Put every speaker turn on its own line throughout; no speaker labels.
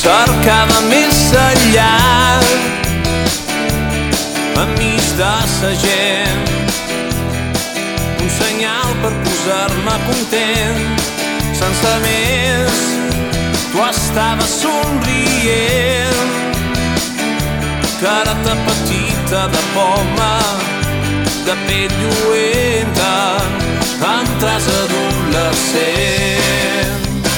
cercava més enllà, enmig de sa gent, un senyal per posar-me content. Sense més, tu estaves somrient, careta petita de poma, de pell lluenta, amb traç adolescent,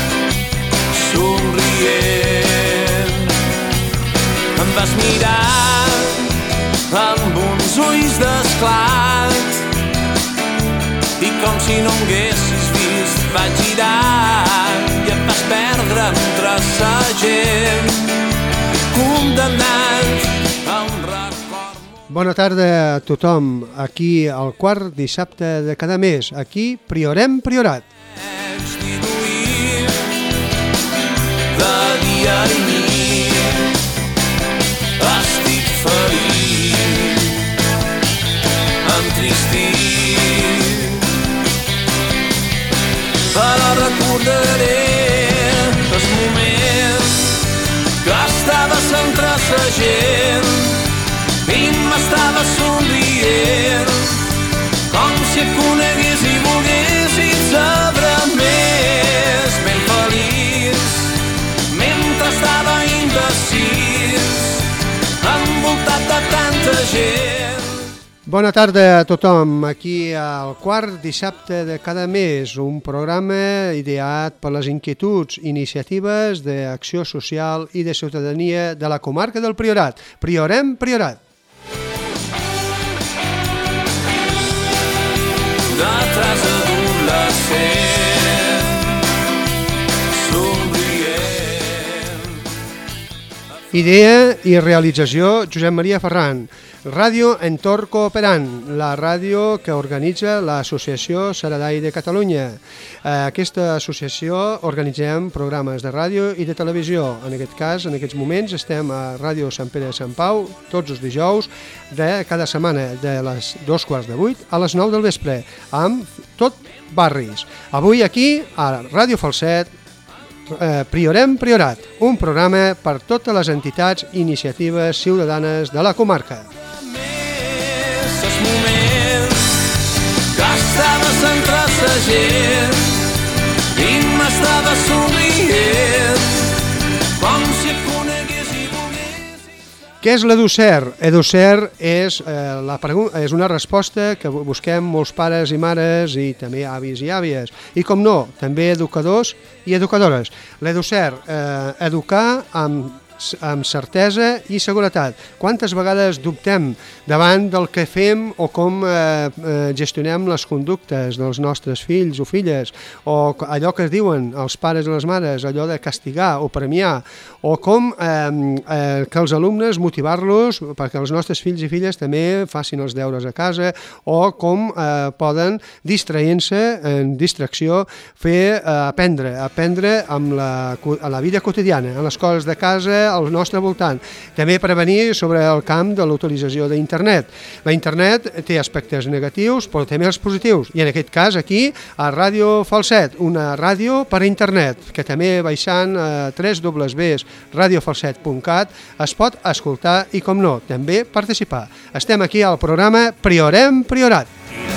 somrient. Em vas mirar amb uns ulls d'esclat i com si no haguessis vist vaig girar i et vas perdre entre sa gent, condemnat a un record.
Bona tarda a tothom, aquí al quart dissabte de cada mes, aquí Priorem Priorat.
De dia i nit estic ferit, entristit, però recordaré els moments que estaves entre sa gent i m'estava somrient, com si et conegués i volguessis saber més. Ben feliç, mentre estava indecís, envoltat de tanta gent.
Bona tarda a tothom, aquí al quart dissabte de cada mes, un programa ideat per les inquietuds, iniciatives d'acció social i de ciutadania de la comarca del Priorat. Priorem Priorat.
De traç adolescent, somrient.
Idea i realització Josep Maria Ferran. Ràdio Entorn Cooperant, la ràdio que organitza l'Associació Saradai de Catalunya. Aquesta associació organitzem programes de ràdio i de televisió. En aquest cas, en aquests moments, estem a Ràdio Sant Pere de Sant Pau, tots els dijous de cada setmana, de les 7:15 a les 9 del vespre, amb tot barris. Avui aquí, a Ràdio Falset, Priorem Priorat, un programa per totes les entitats i iniciatives ciutadanes de la comarca.
Els moments que estaves entre sa gent i m'estava somrient, com si et conegués i volguessis.
Què és l'EduCert? EduCert és una resposta que busquem molts pares i mares i també avis i àvies. I com no, també educadors i educadores. L'EduCert, educar amb certesa i seguretat. Quantes vegades dubtem davant del que fem o com gestionem les conductes dels nostres fills o filles, o allò que es diuen els pares i les mares, allò de castigar o premiar, o com que els alumnes motivar-los perquè els nostres fills i filles també facin els deures a casa, o com poden, distraient-se, en distracció, aprendre amb la vida quotidiana, en les coses de casa, al nostre voltant. També prevenir sobre el camp de la utilització d'internet. La internet té aspectes negatius, però també els positius. I en aquest cas aquí, a Ràdio Falset, una ràdio per internet, que també baixant a www.radiofalset.cat es pot escoltar i, com no, també participar. Estem aquí al programa Priorem Priorat.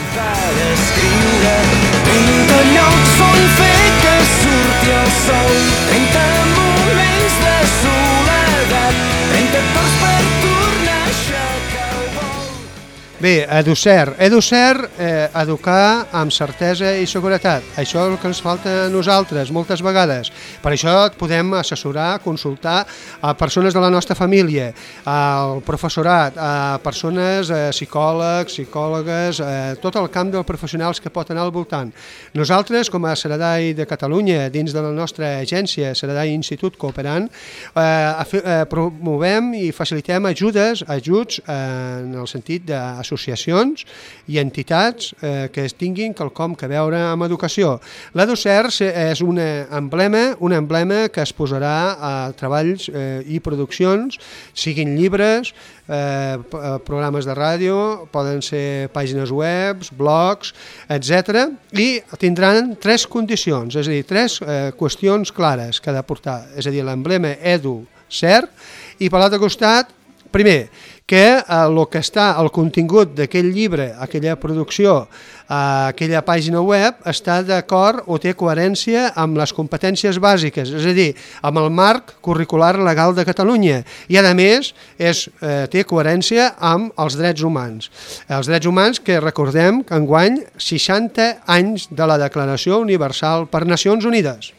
Trenta llocs on fer que surti el sol, 30 moments de soledat, 30 torns per tornar a aixecar el vol.
Bé, EduCert, educar amb certesa i seguretat. Això és el que ens falta a nosaltres moltes vegades. Per això et podem assessorar, consultar a persones de la nostra família, al professorat, a persones, psicòlegs, psicòlogues, tot el camp dels professionals que pot anar al voltant. Nosaltres, com a Saradai de Catalunya, dins de la nostra agència Saradai Institut Cooperant, promovem i facilitem ajuts en el sentit d'assessorament associacions i entitats que es tinguin quelcom que veure amb educació. l'EduCert és un emblema que es posarà a treballs i produccions, siguin llibres, programes de ràdio, poden ser pàgines web, blogs, etc. I tindran 3 condicions, és a dir, 3 qüestions clares que ha de portar, és a dir, l'emblema EduCert, i per l'altre costat, primer, que el contingut d'aquell llibre, aquella producció, aquella pàgina web, està d'acord o té coherència amb les competències bàsiques, és a dir, amb el marc curricular legal de Catalunya, i a més té coherència amb els drets humans. Els drets humans que recordem que enguany 60 anys de la Declaració Universal per Nacions Unides.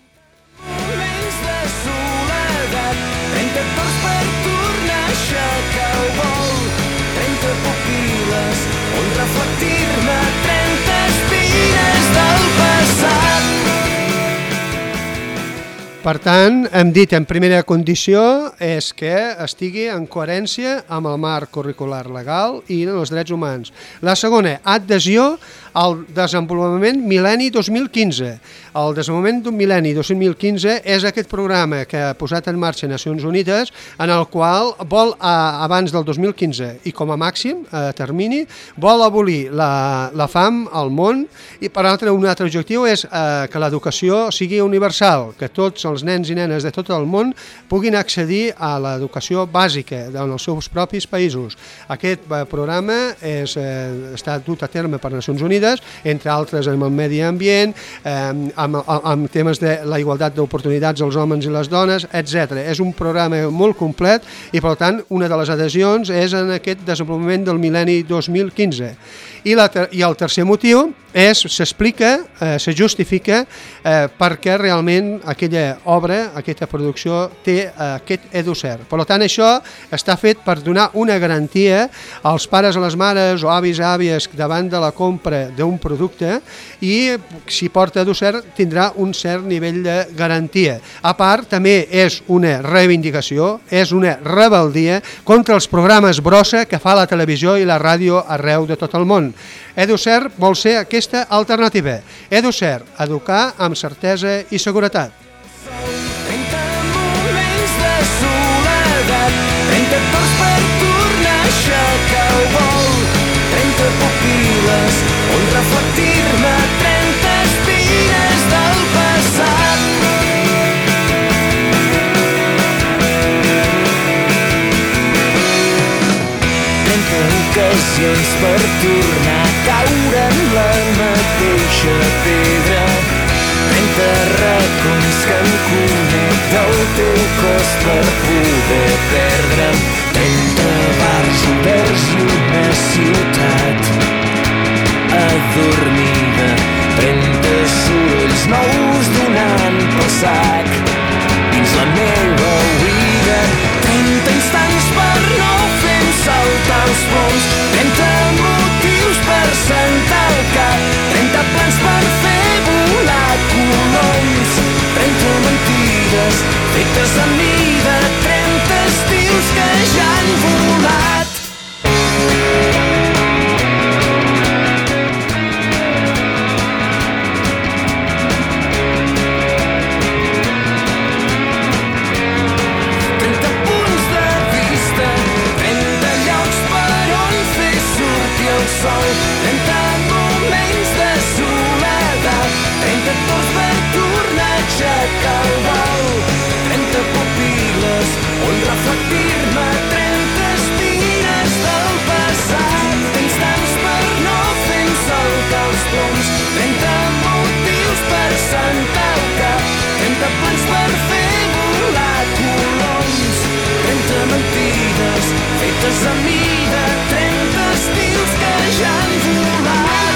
Per tant, hem dit en primera condició és que estigui en coherència amb el marc curricular legal i els drets humans. La segona, adhesió al desenvolupament Mil·lenni 2015. El desenvolupament d'un Mil·lenni 2015 és aquest programa que ha posat en marxa Nacions Unides, en el qual vol, abans del 2015 i com a màxim, a termini, vol abolir la fam al món, i per altre, un altre objectiu és que l'educació sigui universal, que tots els nens i nenes de tot el món puguin accedir a l'educació bàsica en els seus propis països. Aquest programa està dut a terme per Nacions Unides, entre altres amb el medi ambient, amb temes de la igualtat d'oportunitats dels homes i les dones, etc. És un programa molt complet i, per tant, una de les adhesions és en aquest desenvolupament del Mil·lenni 2015. I el tercer motiu s'explica, se justifica perquè realment aquella obra, aquesta producció té aquest EduCert. Per tant, això està fet per donar una garantia als pares, a les mares o avis i àvies davant de la compra d'un producte, i si porta EduCert tindrà un cert nivell de garantia. A part, també és una reivindicació, és una rebeldia contra els programes brossa que fa la televisió i la ràdio arreu de tot el món. EduCert vol ser aquesta alternativa. EduCert, educar amb certesa i seguretat.
30 moments de soledat, 30 torns per tornar a aixecar el vol, 30 pupil·les on reflectir-me, 30 espines del passat. Ocasions per tornar a caure en la mateixa pedra, 30 racons que em connecta el teu cos per poder perdre'm, 30 bars oberts i una ciutat adormida, 30 sorolls nous donant pel sac dins la meva oïda, 30 instants per no fer-me saltar els ploms, 30 motius per sentar el cap, 30 plans per fer volar coloms, 30 mentides fetes a mida, 30 estils que ja han volat. Sol, 30 moments de soledat, 30 torns per tornar a aixecar el vol, 30 pupil·les on reflectir-me, 30 espines del passat, instants per no fer-me saltar els ploms, 30 motius per sentar el cap, 30 plans per fer volar coloms, 30 mentides fetes a mida, 30 estils que ja han volat.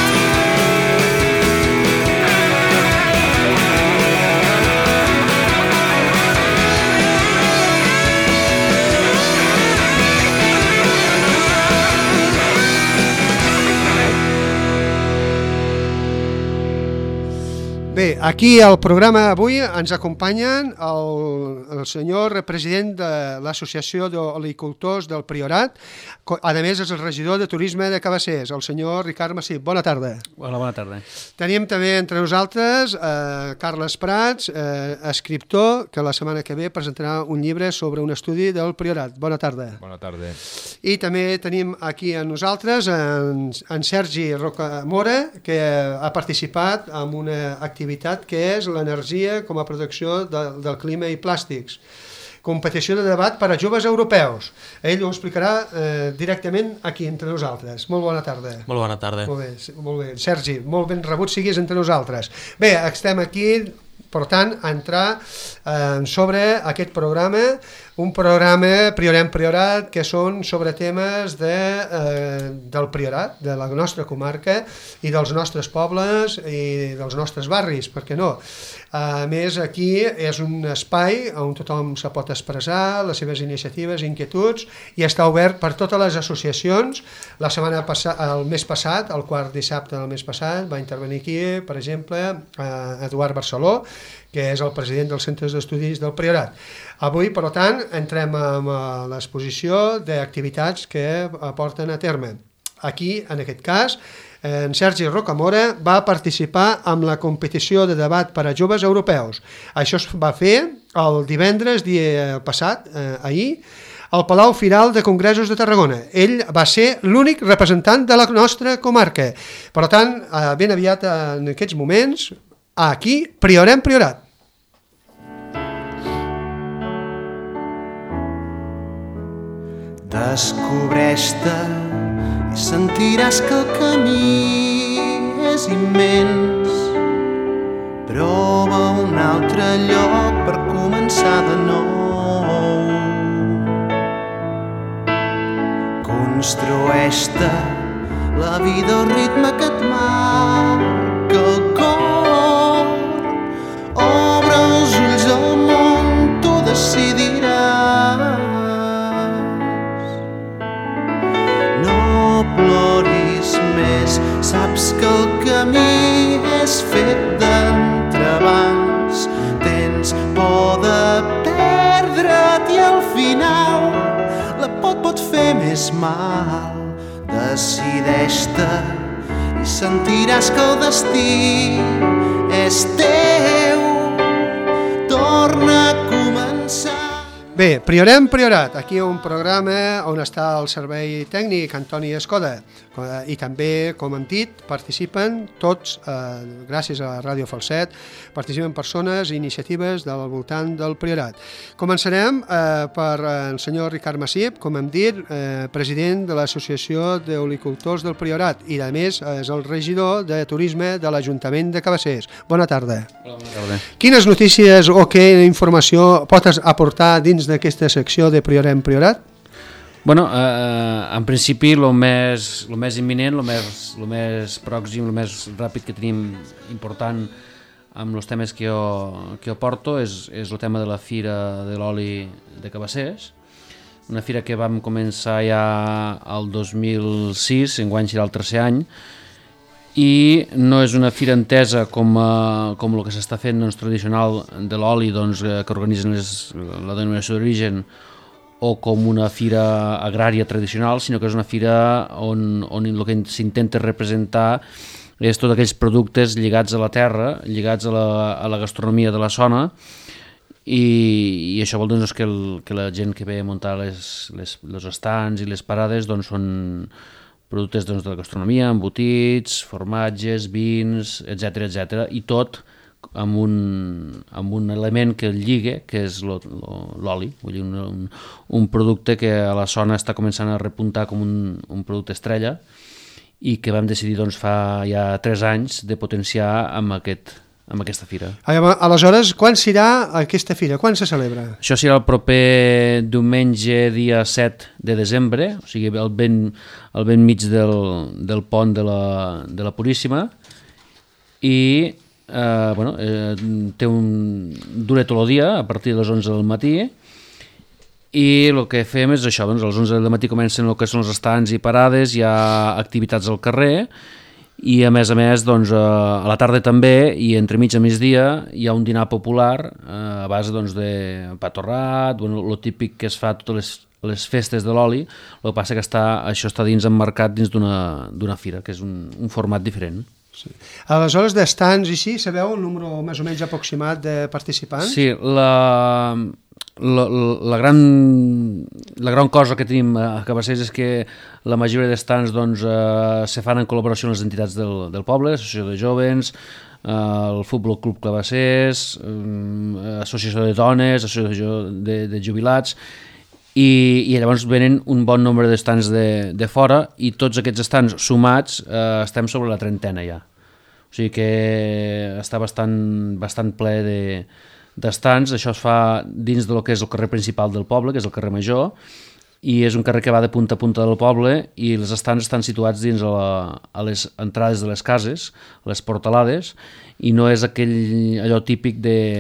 Bé, aquí al programa avui ens acompanyen el senyor president de l'Associació d'Olicultors del Priorat, a més és el regidor de Turisme de Cabassers, el senyor Ricard Massip. Bona tarda.
Hola, bona tarda.
Tenim també entre nosaltres Carles Prats, escriptor, que la setmana que ve presentarà un llibre sobre un estudi del Priorat. Bona tarda.
Bona tarda.
I també tenim aquí amb nosaltres en Sergi Rocamora, que ha participat en una activitat que és l'energia com a protecció del clima i plàstics. Competició de debat per a joves europeus. Ell ho explicarà directament aquí entre nosaltres. Molt bona tarda.
Molt bona tarda.
Molt bé. Sergi, molt ben rebut siguis entre nosaltres. Bé, estem aquí, per tant, a entrar sobre aquest programa, un programa Priorat, que són sobre temes del Priorat, de la nostra comarca i dels nostres pobles i dels nostres barris, per què no? A més, aquí és un espai on tothom se pot expressar les seves iniciatives, inquietuds, i està obert per totes les associacions. El mes passat, el quart dissabte del mes passat, va intervenir aquí, per exemple, Eduard Barceló, que és el president dels centres d'estudis del Priorat. Avui, per tant, entrem en l'exposició d'activitats que porten a terme. Aquí, en aquest cas, en Sergi Rocamora va participar en la competició de debat per a joves europeus. Això es va fer el divendres passat, ahir, al Palau Firal de Congressos de Tarragona. Ell va ser l'únic representant de la nostra comarca. Per tant, ben aviat en aquests moments, aquí, Priorat.
Descobreix-te i sentiràs que el camí és immens. Prova un altre lloc per començar de nou. Construeix-te la vida al ritme que et marca el cor. Obre els ulls al món, tu decidiràs. Ploris més, saps que el camí és fet d'entrebancs. Tens por de perdre't i al final la por pot fer més mal. Decideix-te i sentiràs que el destí és teu. Torna a començar.
Bé, Priorat, aquí un programa on està el servei tècnic Antoni Escoda i també, com hem dit, participen tots, gràcies a Ràdio Falset, participen persones i iniciatives del voltant del Priorat. Començarem per el senyor Ricard Massip, com hem dit, president de l'Associació d'Olicultors del Priorat i, a més, és el regidor de Turisme de l'Ajuntament de Cabassers. Bona tarda.
Hola, bona tarda.
Quines notícies o què informació pots aportar dins d'aquesta secció de Priorat?
Bueno, en principi, el més imminent, el més pròxim, el més ràpid que tenim important amb els temes que jo porto és el tema de la Fira de l'Oli de Cabassers, una fira que vam començar ja el 2006, enguany serà el tercer any, i no és una fira entesa com el que s'està fent tradicional de l'oli que organitzen la denominació d'origen o com una fira agrària tradicional, sinó que és una fira on el que s'intenta representar és tots aquells productes lligats a la terra, lligats a la gastronomia de la zona, i això vol dir que la gent que ve a muntar els estants i les parades són productes de la gastronomia, embotits, formatges, vins, etc. I tot amb un element que el lliga, que és l'oli, vull dir, un producte que a la zona està començant a repuntar com un producte estrella i que vam decidir fa ja 3 anys de potenciar amb aquesta fira.
Aleshores, quan serà aquesta fira? Quan se celebra?
Això serà el proper diumenge, dia 7 de desembre, o sigui, el ben mig del pont de la Puríssima, i dura tot el dia, a partir de les 11 del matí, i el que fem és això, a les 11 del matí comencen el que són els estants i parades, hi ha activitats al carrer, i a més, doncs, a la tarda també, i entremig a migdia, hi ha un dinar popular a base doncs, de pa torrat, el típic que es fa a totes les festes de l'oli. El que passa que això està dins emmarcat dins d'una fira, que és un format diferent.
Sí. Aleshores, d'estants i així, sabeu el número més o menys aproximat de participants?
Sí, la gran cosa que tenim a Cabassers és que la majoria d'estants doncs, se fan en col·laboració amb les entitats del poble, l'Associació de Jovens, el Futbol Club Cabassers, Associació de Dones, Associació de Jubilats, i llavors venen un bon nombre d'estants de fora, i tots aquests estants sumats estem sobre la 30 ja. O sigui que està bastant ple d'estants. Això es fa dins del que és el carrer principal del poble, que és el carrer Major, i és un carrer que va de punta a punta del poble, i els estants estan situats dins a les entrades de les cases, les portalades, i no és allò típic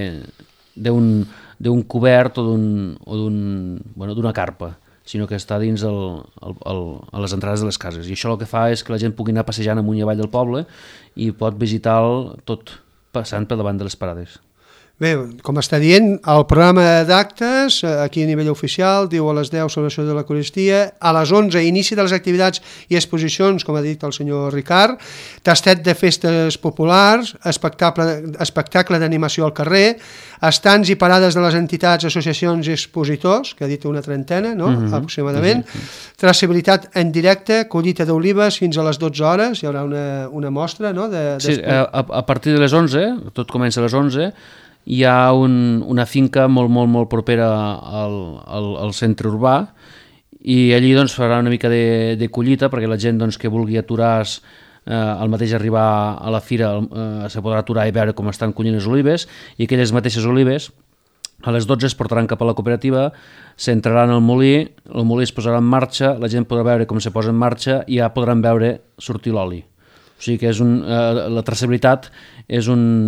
d'un cobert o d'una carpa, sinó que està dins a les entrades de les cases. I això el que fa és que la gent pugui anar passejant amunt i avall del poble i pot visitar-lo tot passant per davant de les parades.
Bé, com està dient, el programa d'actes, aquí a nivell oficial, diu a les 10 celebració de l'Eucaristia, a les 11 inici de les activitats i exposicions, com ha dit el senyor Ricard, tastet de festes populars, espectacle d'animació al carrer, estants i parades de les entitats, associacions i expositors, que ha dit una trentena, no? Aproximadament, traçabilitat en directe, collita d'olives fins a les 12 hores, hi haurà una mostra, no?
Sí, a partir de les 11, tot comença a les 11, hi ha una finca molt propera al centre urbà, i allí doncs, farà una mica de collita perquè la gent doncs, que vulgui aturar al mateix arribar a la fira se podrà aturar i veure com estan collint les olives, i aquelles mateixes olives a les 12 es portaran cap a la cooperativa, s'entraran al molí, el molí es posarà en marxa, la gent podrà veure com se posa en marxa i ja podran veure sortir l'oli. O sigui que la traçabilitat és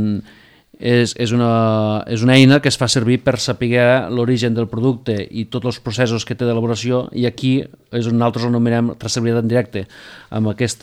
una eina que es fa servir per saber l'origen del producte i tots els processos que té d'elaboració, i aquí és on nosaltres anomenem traçabilitat en directe, amb aquest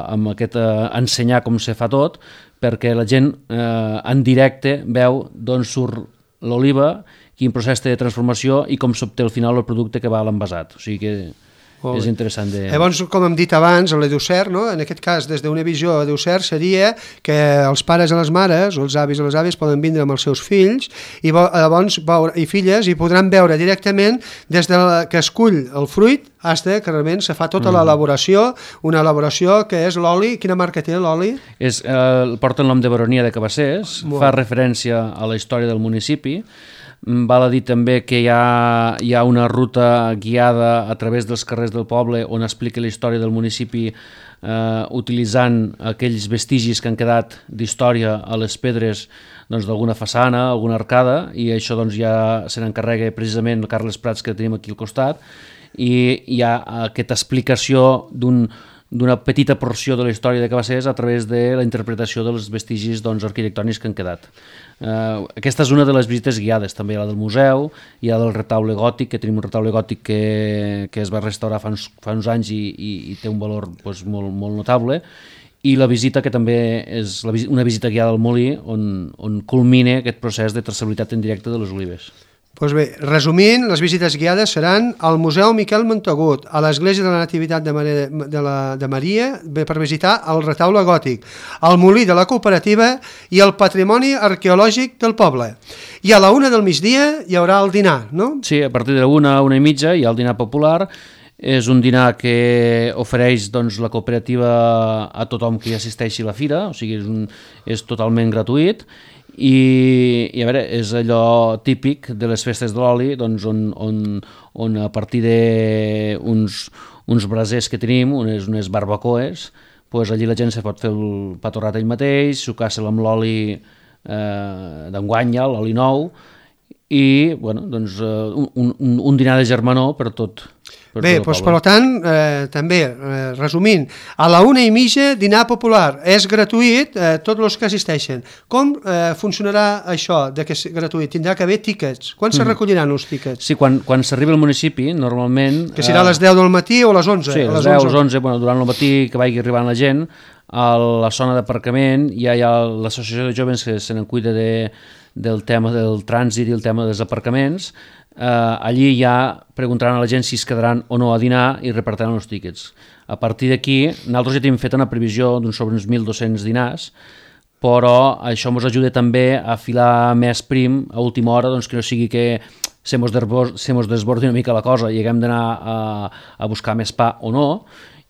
ensenyar com se fa tot, perquè la gent en directe veu d'on surt l'oliva, quin procés té de transformació i com s'obté al final el producte que va a l'envasat. O sigui que és interessant de...
Llavors, com hem dit abans, l'EduCert, no? En aquest cas, des d'una visió EduCert, seria que els pares i les mares, o els avis i les àvies, poden vindre amb els seus fills llavors i filles, i podran veure directament des que escull el fruit fins que realment se fa tota l'elaboració, una elaboració que és l'oli. Quina marca té l'oli?
Porta el nom de Baronia de Cabassers, fa referència a la història del municipi. Val a dir també que hi ha una ruta guiada a través dels carrers del poble on explica la història del municipi utilitzant aquells vestigis que han quedat d'història a les pedres d'alguna façana, alguna arcada, i això ja se n'encarrega precisament Carles Prats, que tenim aquí al costat, i hi ha aquesta explicació d'una petita porció de la història de Cabassers a través de la interpretació dels vestigis arquitectònics que han quedat. Aquesta és una de les visites guiades. També hi ha la del museu, hi ha del retaule gòtic, que tenim un retaule gòtic que es va restaurar fa uns anys i té un valor molt notable, i la visita que també és una visita guiada al molí on culmina aquest procés de traçabilitat en directe de les olives.
Doncs bé, resumint, les visites guiades seran al Museu Miquel Montagut, a l'Església de la Nativitat de Maria, per visitar el retaule gòtic, al molí de la cooperativa i el patrimoni arqueològic del poble. I a la 1 del migdia hi haurà el dinar, no?
Sí, a partir de la 1:30 hi ha el dinar popular. És un dinar que ofereix la cooperativa a tothom que hi assisteixi a la fira, o sigui, és totalment gratuït. I a veure, és allò típic de les festes de l'oli, on a partir d'uns brasers que tenim, unes barbacoes, allí la gent se pot fer el pa torrat ell mateix, sucar-se'l amb l'oli d'enguany, l'oli nou, i un dinar de germanor per tot.
Bé, doncs per tant, també, resumint, a la 1:30 dinar popular, és gratuït, tots els que assisteixen. Com funcionarà això de que és gratuït? Tindrà que haver tíquets. Quan se recolliran els tíquets?
Sí, quan s'arriba al municipi, normalment...
Que serà a les 10 del matí o a les 11?
Sí, a les 10 o les 11, durant el matí que vagi arribant la gent, a la zona d'aparcament ja hi ha l'associació de joves que se n'encuida del tema del trànsit i el tema dels aparcaments. Allí ja preguntaran a la gent si es quedaran o no a dinar i repartiran els tíquets. A partir d'aquí, nosaltres ja tenim fet una previsió sobre uns 1.200 dinars, però això ens ajuda també a filar més prim a última hora, doncs que no sigui que se mos desbordi una mica la cosa i haguem d'anar a buscar més pa o no.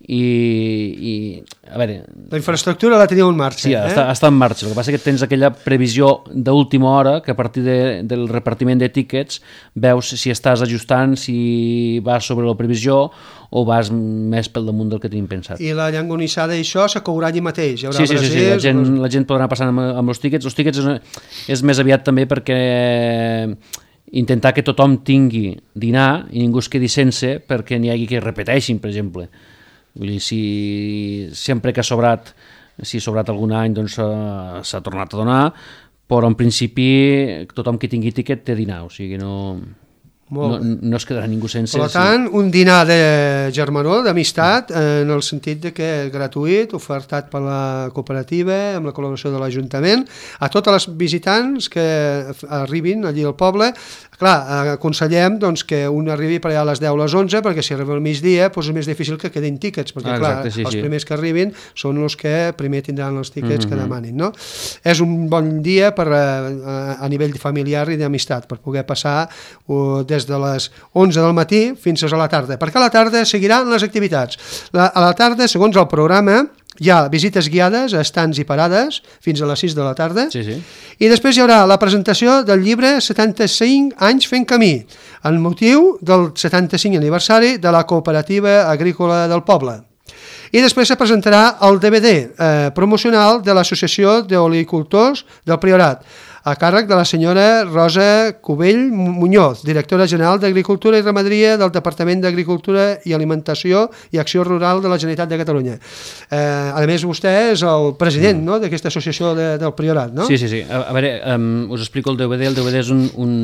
I a veure,
la infraestructura la teniu en marxa.
Sí, està en marxa. El que passa és que tens aquella previsió d'última hora que a partir del repartiment de tíquets veus si estàs ajustant, si vas sobre la previsió o vas més pel damunt del que tenim pensat.
I la llangonissada i això se courà allí mateix?
Sí, la gent podrà anar passant amb els tíquets. Els tíquets és més aviat també perquè intentar que tothom tingui dinar i ningú es quedi sense perquè n'hi hagi que repeteixin, per exemple. Vull dir, si sempre que ha sobrat, si ha sobrat algun any, doncs s'ha tornat a donar, però en principi tothom que tingui tíquet té dinar, o sigui no es quedarà ningú sense.
Per tant, un dinar de germanor, d'amistat, en el sentit de que és gratuït, ofertat per la cooperativa, amb la col·laboració de l'Ajuntament, a totes les visitants que arribin allí al poble. Clar, aconsellem doncs, que un arribi per allà a les 10 o les 11, perquè si arriba al migdia doncs és més difícil que quedin tíquets, perquè
exacte,
clar, els primers que arribin són els que primer tindran els tíquets que demanin. No? És un bon dia a nivell familiar i d'amistat, per poder passar des de les 11 del matí fins a la tarda, perquè a la tarda seguiran les activitats. A la tarda, segons el programa, hi ha visites guiades a estants i parades fins a les 6 de la tarda, i després hi haurà la presentació del llibre 75 anys fent camí, en motiu del 75 aniversari de la cooperativa agrícola del poble. I després se presentarà el DVD promocional de l'Associació d'Olicultors del Priorat, a càrrec de la senyora Rosa Cubell Muñoz, directora general d'Agricultura i Ramaderia del Departament d'Agricultura i Alimentació i Acció Rural de la Generalitat de Catalunya. A més, vostè és el president d'aquesta associació del Priorat, no?
Sí. A veure, us explico el DVD. El DVD és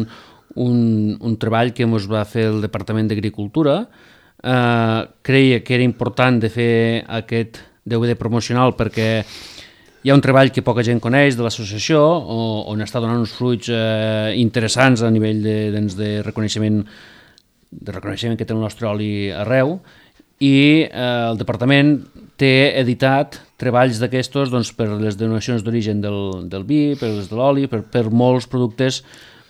un treball que ens va fer el Departament d'Agricultura. Creia que era important de fer aquest DVD promocional perquè hi ha un treball que poca gent coneix de l'associació, on està donant uns fruits interessants a nivell de reconeixement que té el nostre oli arreu, i el departament té editat treballs d'aquestos per les denominacions d'origen del vi, per les de l'oli, per molts productes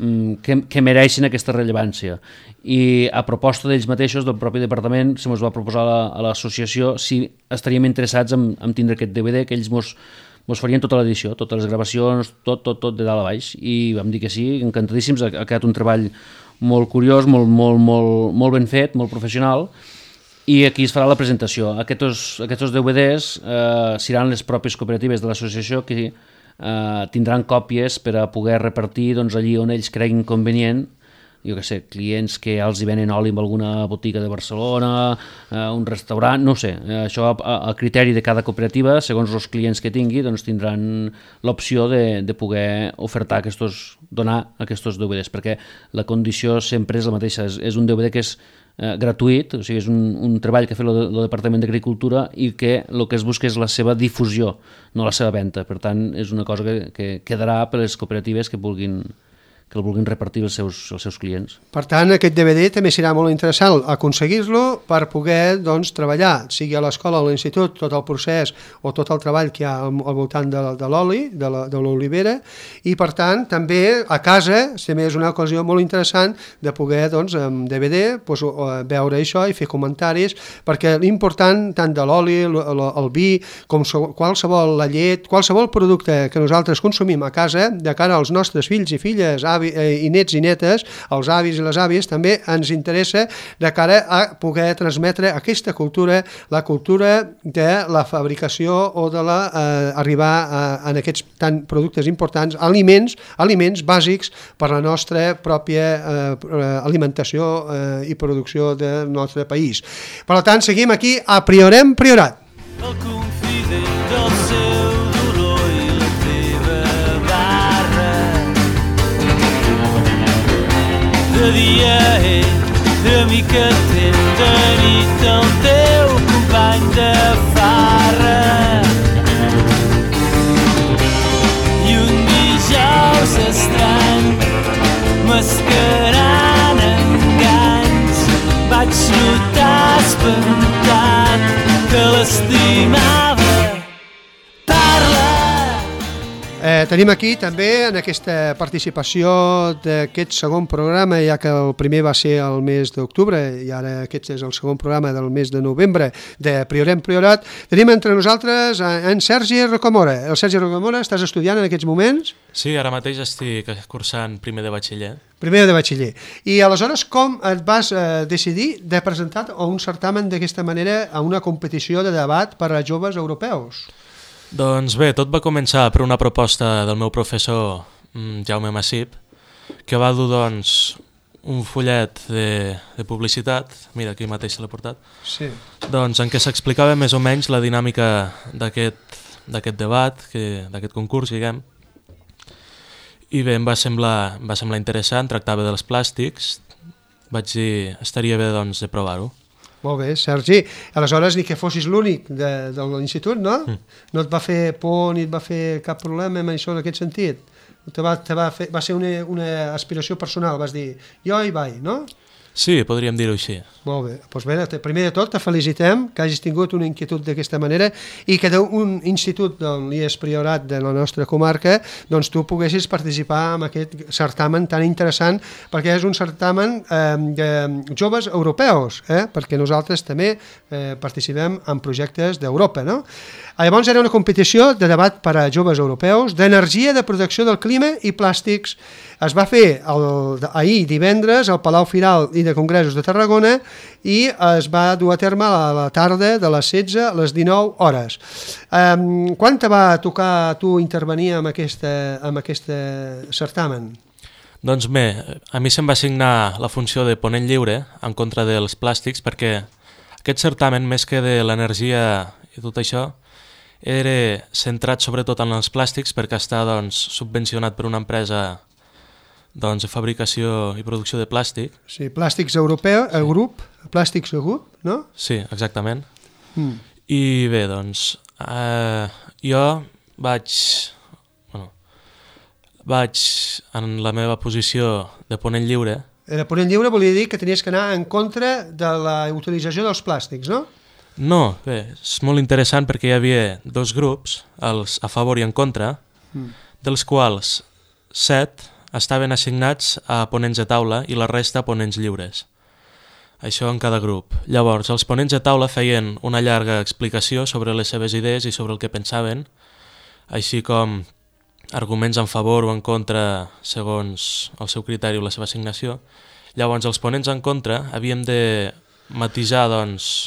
que mereixen aquesta rellevància. I a proposta d'ells mateixos, del propi departament, se ens va proposar a l'associació si estaríem interessats en tindre aquest DVD, que ells ens farien tota l'edició, totes les gravacions, tot de dalt a baix, i vam dir que sí, encantadíssims. Ha quedat un treball molt curiós, molt ben fet, molt professional, i aquí es farà la presentació. Aquests DVDs seran les pròpies cooperatives de l'associació que tindran còpies per a poder repartir allí on ells creguin convenient, jo què sé, clients que els hi venen oli amb alguna botiga de Barcelona, un restaurant, no sé, això a criteri de cada cooperativa, segons els clients que tingui, doncs tindran l'opció de poder ofertar donar aquests DVDs, perquè la condició sempre és la mateixa, és un DVD que és gratuït, o sigui, és un treball que ha fet el Departament d'Agricultura i que el que es busca és la seva difusió, no la seva venda. Per tant, és una cosa que quedarà per les cooperatives que el vulguin repartir als seus clients.
Per tant, aquest DVD també serà molt interessant aconseguir-lo per poder treballar, sigui a l'escola o a l'institut, tot el procés o tot el treball que hi ha al voltant de l'oli, de l'olivera, i per tant també a casa també és una ocasió molt interessant de poder amb DVD veure això i fer comentaris, perquè l'important tant de l'oli, el vi, com la llet, qualsevol producte que nosaltres consumim a casa, de cara als nostres fills i filles, i nets i netes, els avis i les àvies, també ens interessa de cara a poder transmetre aquesta cultura, la cultura de la fabricació o de arribar en aquests tant productes importants, aliments bàsics per a la nostra pròpia alimentació i producció del nostre país. Per tant, seguim aquí a Priorem Priorat. El confident del seu dolor i la teva barra, de dia amic atent, de nit el teu company de farra. Tenim aquí també en aquesta participació d'aquest segon programa, ja que el primer va ser el mes d'octubre i ara aquest és el segon programa del mes de novembre de Priorem Priorat, tenim entre nosaltres en Sergi Rocamora. El Sergi Rocamora, estàs estudiant en aquests moments?
Sí, ara mateix estic cursant primer de batxiller.
Primer de batxiller. I aleshores com et vas decidir de presentar a un certamen d'aquesta manera a una competició de debat per a joves europeus?
Doncs bé, tot va començar per una proposta del meu professor Jaume Massip, que va dur doncs, un fullet de publicitat, mira, aquí mateix se l'he portat,
sí.
Doncs, en què s'explicava més o menys la dinàmica d'aquest debat, d'aquest concurs, diguem. I bé, em va semblar interessant, tractava dels plàstics, vaig dir, estaria bé doncs, de provar-ho.
Molt bé, Sergi. Aleshores, ni que fossis l'únic de l'institut, no? No et va fer por ni et va fer cap problema amb això en aquest sentit? Va ser una aspiració personal, vas dir, jo hi vaig, no?
Sí, podríem dir-ho així.
Molt bé, doncs bé, primer de tot te felicitem que hagis tingut una inquietud d'aquesta manera i que d'un institut d'on és Priorat de la nostra comarca doncs tu poguessis participar en aquest certamen tan interessant, perquè és un certamen de joves europeus, perquè nosaltres també participem en projectes d'Europa, no? Llavors era una competició de debat per a joves europeus d'energia, de protecció del clima i plàstics. Es va fer ahir divendres al Palau Firal i de Congressos de Tarragona i es va dur a terme a la tarda de les 16 a les 19 hores. Quan te va tocar a tu intervenir en aquest certamen?
Doncs bé, a mi se'm va assignar la funció de ponent lliure en contra dels plàstics perquè aquest certamen, més que de l'energia i tot això, era centrat sobretot en els plàstics perquè està doncs, subvencionat per una empresa doncs, de fabricació i producció de plàstic.
Sí, Plàstics Europeu, el grup, Plàstics Group, no?
Sí, exactament. I bé, doncs, jo vaig en la meva posició de ponent lliure.
De ponent lliure volia dir que tenies que anar en contra de la utilització dels plàstics, no?
No, bé, és molt interessant perquè hi havia dos grups, els a favor i en contra, dels quals 7 estaven assignats a ponents de taula i la resta a ponents lliures. Això en cada grup. Llavors, els ponents de taula feien una llarga explicació sobre les seves idees i sobre el que pensaven, així com arguments en favor o en contra segons el seu criteri o la seva assignació. Llavors, els ponents en contra havíem de matisar, doncs...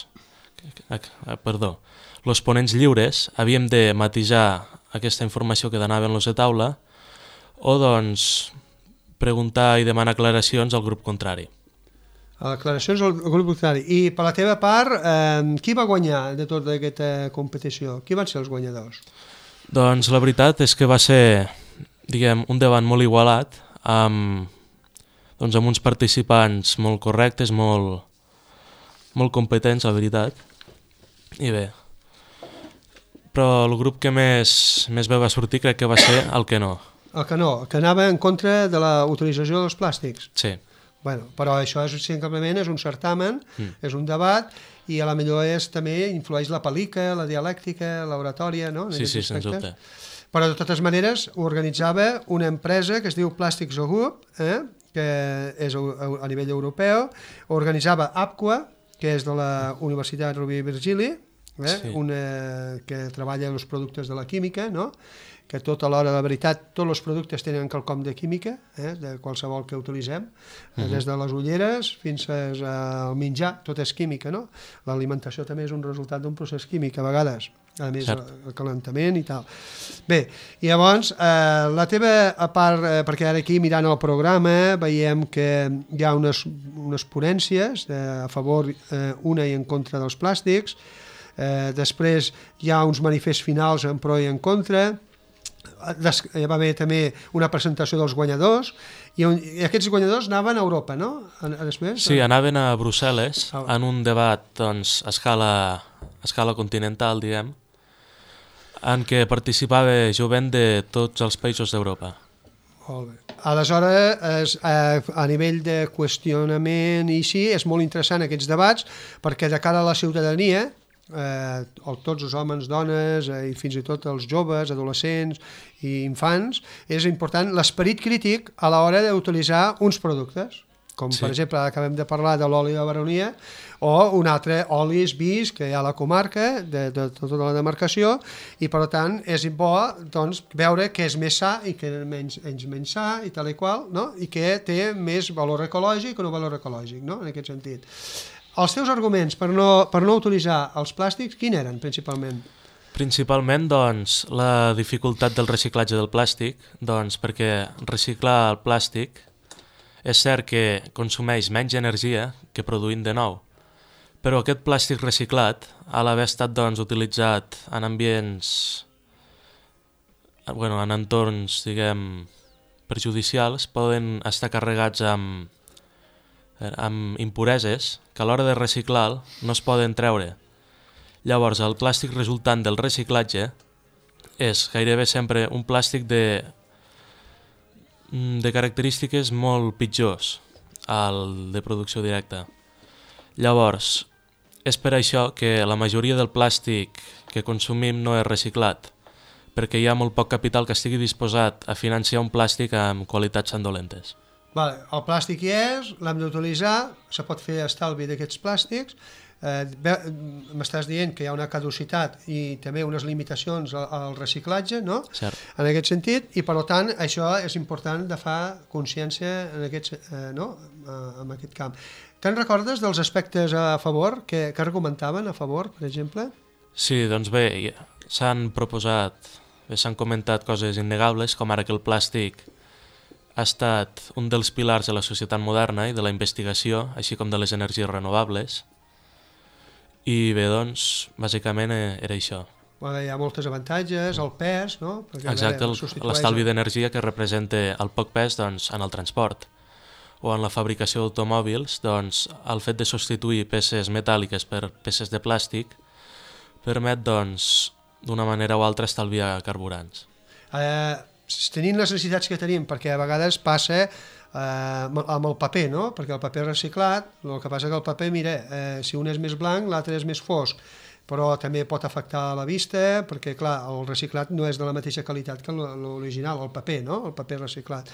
els ponents lliures havíem de matisar aquesta informació que donaven els de taula o doncs preguntar i demanar aclaracions al grup contrari.
Aclaracions al grup contrari. I per la teva part, qui va guanyar de tota aquesta competició? Qui van ser els guanyadors?
Doncs la veritat és que va ser, diguem, un debat molt igualat amb uns participants molt correctes, molt competents, la veritat. I bé, però el grup que més bé va sortir crec que va ser el que no.
El que no, que anava en contra de la utilització dels plàstics.
Sí.
Bueno, però això simplement és un certamen, és un debat i a la millor també influeix la pel·lícula, la dialèctica, l'oratòria, no?
Sí, sens dubte.
Però de totes maneres ho organitzava una empresa que es diu Plàstics Group, que és a nivell europeu, ho organitzava APQUA, que és de la Universitat Rovira i Virgili,
sí.
Una que treballa en els productes de la química, no? Que tot a l'hora de la veritat, tots els productes tenen quelcom de química, de qualsevol que utilitzem, des de les ulleres fins al menjar, tot és química, no? L'alimentació també és un resultat d'un procés químic, a vegades, a més el calentament i tal. Bé, i llavors, la teva part, perquè ara aquí mirant el programa veiem que hi ha unes ponències a favor, una i en contra dels plàstics, després hi ha uns manifests finals en pro i en contra, hi va haver també una presentació dels guanyadors i aquests guanyadors anaven a Europa, no? Després,
sí, anaven a Brussel·les en un debat doncs, a escala continental, diguem, en què participava jovent de tots els països d'Europa.
Molt bé. Aleshores, a nivell de qüestionament i així, és molt interessant aquests debats perquè de cara a la ciutadania tots els homes, dones i fins i tot els joves, adolescents i infants, és important l'esperit crític a l'hora d'utilitzar uns productes, com per exemple acabem de parlar de l'oli de baronia o un altre olis vis que hi ha a la comarca de tota la demarcació, i per tant és bo doncs, veure què és més sa i què és menys sa i tal i qual, no? I que té més valor ecològic o no valor ecològic, no? En aquest sentit. Els teus arguments per no utilitzar els plàstics, quins eren principalment?
Principalment, doncs, la dificultat del reciclatge del plàstic, doncs, perquè reciclar el plàstic és cert que consumeix menys energia que produint de nou, però aquest plàstic reciclat, a l'haver estat doncs, utilitzat en ambients, en entorns, diguem, perjudicials, poden estar carregats amb impureses que a l'hora de reciclar no es poden treure. Llavors, el plàstic resultant del reciclatge és gairebé sempre un plàstic de característiques molt pitjors al de producció directa. Llavors, és per això que la majoria del plàstic que consumim no és reciclat, perquè hi ha molt poc capital que estigui disposat a financiar un plàstic amb qualitats tan dolentes.
Vale, el plàstic hi és, l'hem d'utilitzar, se pot fer estalvi d'aquests plàstics. M'estàs dient que hi ha una caducitat i també unes limitacions al reciclatge, no?
Cert.
En aquest sentit, i per tant això és important de fer consciència en aquest camp. Te'n recordes dels aspectes a favor que argumentaven a favor, per exemple?
Sí, doncs bé, s'han comentat coses innegables, com ara que el plàstic ha estat un dels pilars de la societat moderna i de la investigació, així com de les energies renovables. I bé, doncs, bàsicament era això.
Bueno, hi ha molts avantatges, el pes, no? Perquè,
exacte, l'estalvi d'energia que representa el poc pes doncs, en el transport. O en la fabricació d'automòbils, doncs, el fet de substituir peces metàl·liques per peces de plàstic permet, doncs, d'una manera o altra estalviar carburants.
Tenint les necessitats que tenim, perquè a vegades passa amb el paper, no? Perquè el paper reciclat, el que passa que el paper, mira, si un és més blanc, l'altre és més fosc, però també pot afectar la vista, perquè clar, el reciclat no és de la mateixa qualitat que l'original, el paper, no? El paper reciclat.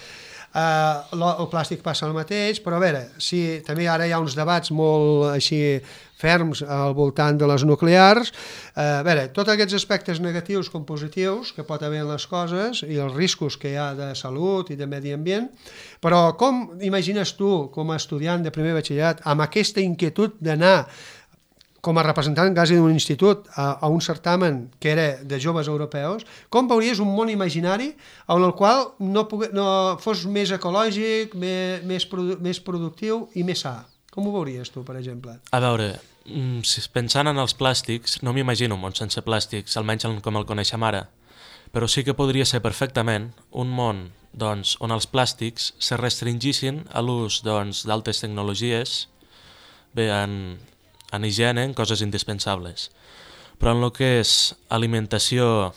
El plàstic passa el mateix, però a veure, si també ara hi ha uns debats molt així ferms al voltant de les nuclears, a veure, tots aquests aspectes negatius com positius que pot haver en les coses i els riscos que hi ha de salut i de medi ambient, però com imagines tu, com a estudiant de primer batxillerat, amb aquesta inquietud d'anar com a representant quasi d'un institut a un certamen que era de joves europeus, com veuries un món imaginari en el qual no fos més ecològic, més productiu i més sa? Com ho veuries tu, per exemple?
A veure, pensant en els plàstics, no m'imagino un món sense plàstics, almenys com el coneixem ara, però sí que podria ser perfectament un món doncs, on els plàstics se restringissin a l'ús d'altes tecnologies, bé, en higiene, en coses indispensables. Però en el que és alimentació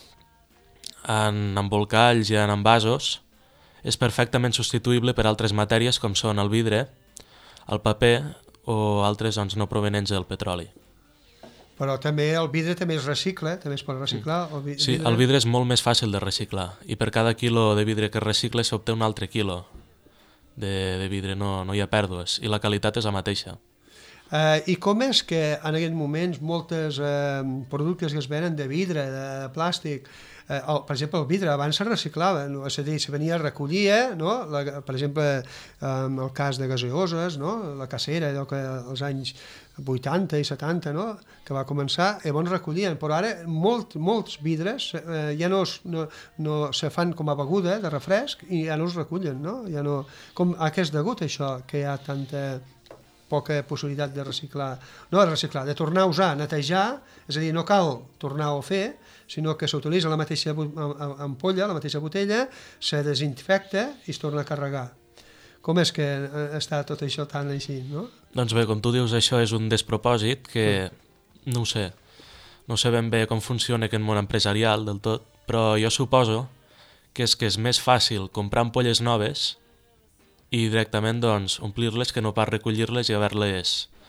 en embolcalls i en envasos és perfectament substituïble per altres matèries com són el vidre, el paper o altres no provenents del petroli.
Però també el vidre també es recicla, també es pot reciclar.
Sí, el vidre és molt més fàcil de reciclar i per cada quilo de vidre que es recicla s'obté un altre quilo de vidre, no hi ha pèrdues i la qualitat és la mateixa.
I com és que en aquests moments moltes productes que es venen de vidre, de plàstic, per exemple el vidre abans se reciclava, no? És a dir, se venia a recollir, no? Per exemple en el cas de gaseoses, no? La cacera, allò que als anys 80 i 70, no? Que va començar, llavors recollien, però ara molts vidres ja no se fan com a beguda de refresc i ja no es recullen, no? A què és degut això, que hi ha tanta poca possibilitat de reciclar, de tornar a usar, netejar, és a dir, no cal tornar-ho a fer, sinó que s'utilitza la mateixa ampolla, la mateixa botella, se desinfecta i es torna a carregar. Com és que està tot això tan així, no?
Doncs bé, com tu dius, això és un despropòsit que no ho sé ben bé com funciona aquest món empresarial del tot, però jo suposo que és més fàcil comprar ampolles noves i directament omplir-les que no pas recollir-les i haver-les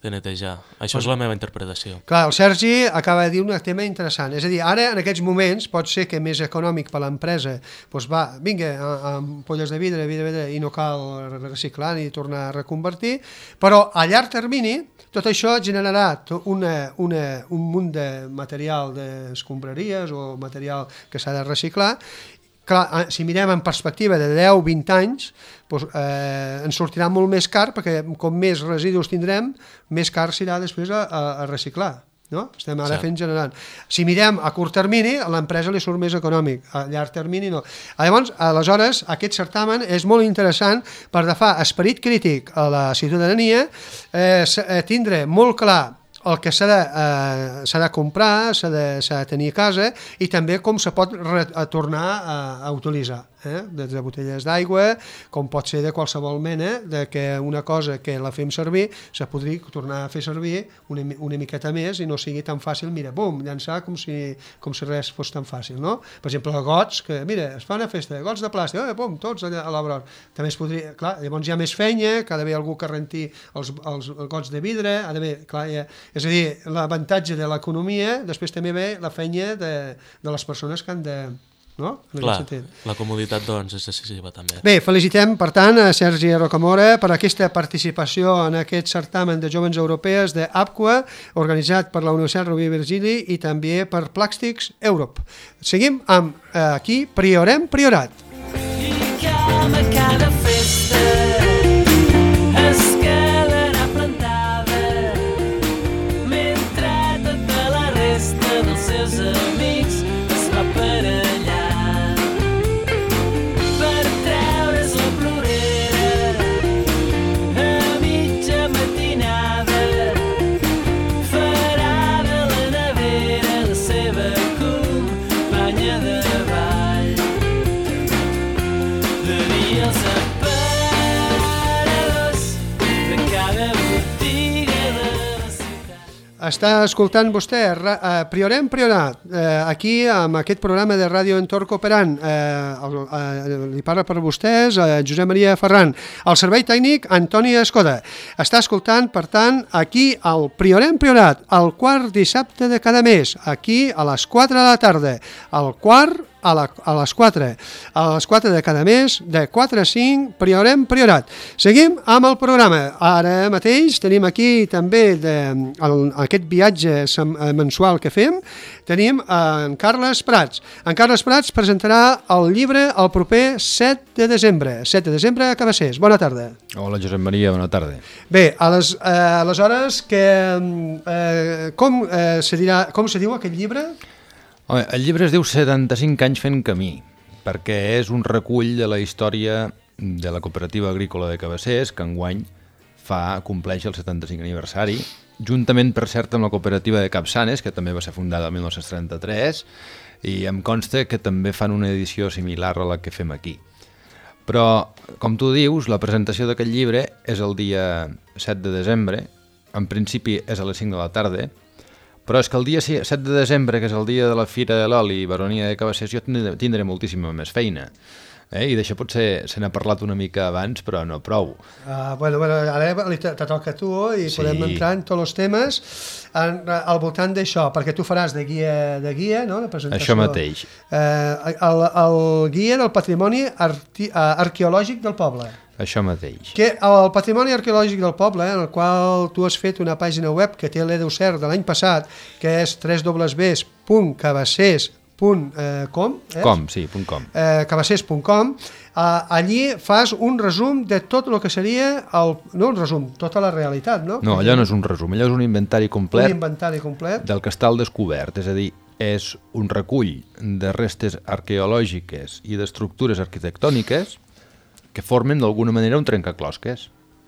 de netejar. Això és la meva interpretació.
Clar, el Sergi acaba de dir un tema interessant. És a dir, ara, en aquests moments, pot ser que més econòmic per l'empresa doncs va, vinga, amb polles de vidre, i no cal reciclar ni tornar a reconvertir, però a llarg termini tot això generarà un munt de material d'escombraries o material que s'ha de reciclar. Clar, si mirem en perspectiva de 10-20 anys, doncs, ens sortirà molt més car, perquè com més residus tindrem, més car serà després a reciclar. No? Estem ara fent generant. Si mirem a curt termini, a l'empresa li surt més econòmic, a llarg termini no. Llavors, aleshores, aquest certamen és molt interessant per agafar esperit crític a la ciutadania, tindre molt clar el que s'ha de comprar, s'ha de tenir a casa i també com se pot tornar a utilitzar. Des de botelles d'aigua, com pot ser de qualsevol mena, de que una cosa que la fem servir se podria tornar a fer servir una miqueta més i no sigui tan fàcil, mira, bum, llançar com si res fos tan fàcil, no? Per exemple, gots, que mira, es fa una festa de gots de plàstic, bum, tots allà a l'obra. També es podria, clar, llavors hi ha més feina, que ha d'haver algú que renti els gots de vidre, ha d'haver, clar, és a dir, l'avantatge de l'economia, després també ve la feina de les persones que han de... No?
Clar, la comoditat doncs és decisiva també.
Bé, felicitem per tant a Sergi Rocamora per aquesta participació en aquest certamen de joves europees d'APQUA organitzat per la Universitat Rovira i Virgili i també per Plastics Europe. Seguim amb aquí Priorem Priorat.
I cada festa es quedarà plantada mentre tota la resta dels seus amics es va per allà.
Està escoltant vostè Priorem Priorat, aquí amb aquest programa de Ràdio Entorn Cooperant. Li parla per vostès Josep Maria Ferran. El servei tècnic, Antoni Escoda. Està escoltant, per tant, aquí al Priorem Priorat, el quart dissabte de cada mes, aquí a les 4 de la tarda. El quart a les 4 de cada mes, de 4 a 5, Priorem Priorat. Seguim amb el programa. Ara mateix tenim aquí també aquest viatge mensual que fem, tenim en Carles Prats. En Carles Prats presentarà el llibre el proper 7 de desembre. 7 de desembre a Cabassers. Bona tarda.
Hola, Josep Maria, bona tarda.
Bé, aleshores, com se diu aquest llibre?
Home, el llibre es diu 75 anys fent camí, perquè és un recull de la història de la cooperativa agrícola de Cabassers, que enguany compleix el 75 aniversari, juntament, per cert, amb la cooperativa de Capçanes, que també va ser fundada el 1933, i em consta que també fan una edició similar a la que fem aquí. Però, com tu dius, la presentació d'aquest llibre és el dia 7 de desembre, en principi és a les 5 de la tarda, però és que el dia 7 de desembre, que és el dia de la Fira de l'Oli i Baronia de Cabassers, jo tindré moltíssima més feina. I d'això potser se n'ha parlat una mica abans, però no prou.
Bueno, ara te toca a tu i sí. Podem entrar en tots els temes al voltant d'això, perquè tu faràs de guia, no? La presentació.
Això mateix.
El guia del patrimoni arqueològic del poble.
Això mateix.
Que el patrimoni arqueològic del poble, en el qual tu has fet una pàgina web que té l'EduCert de l'any passat, que és www.cabassers.com, cabassers.com, allí fas un resum de tot el que seria, no un resum, tota la realitat, no?
No, allò no és un resum, allò és un inventari complet, del que està al descobert, és a dir, és un recull de restes arqueològiques i d'estructures arquitectòniques que formen d'alguna manera un trencaclosques.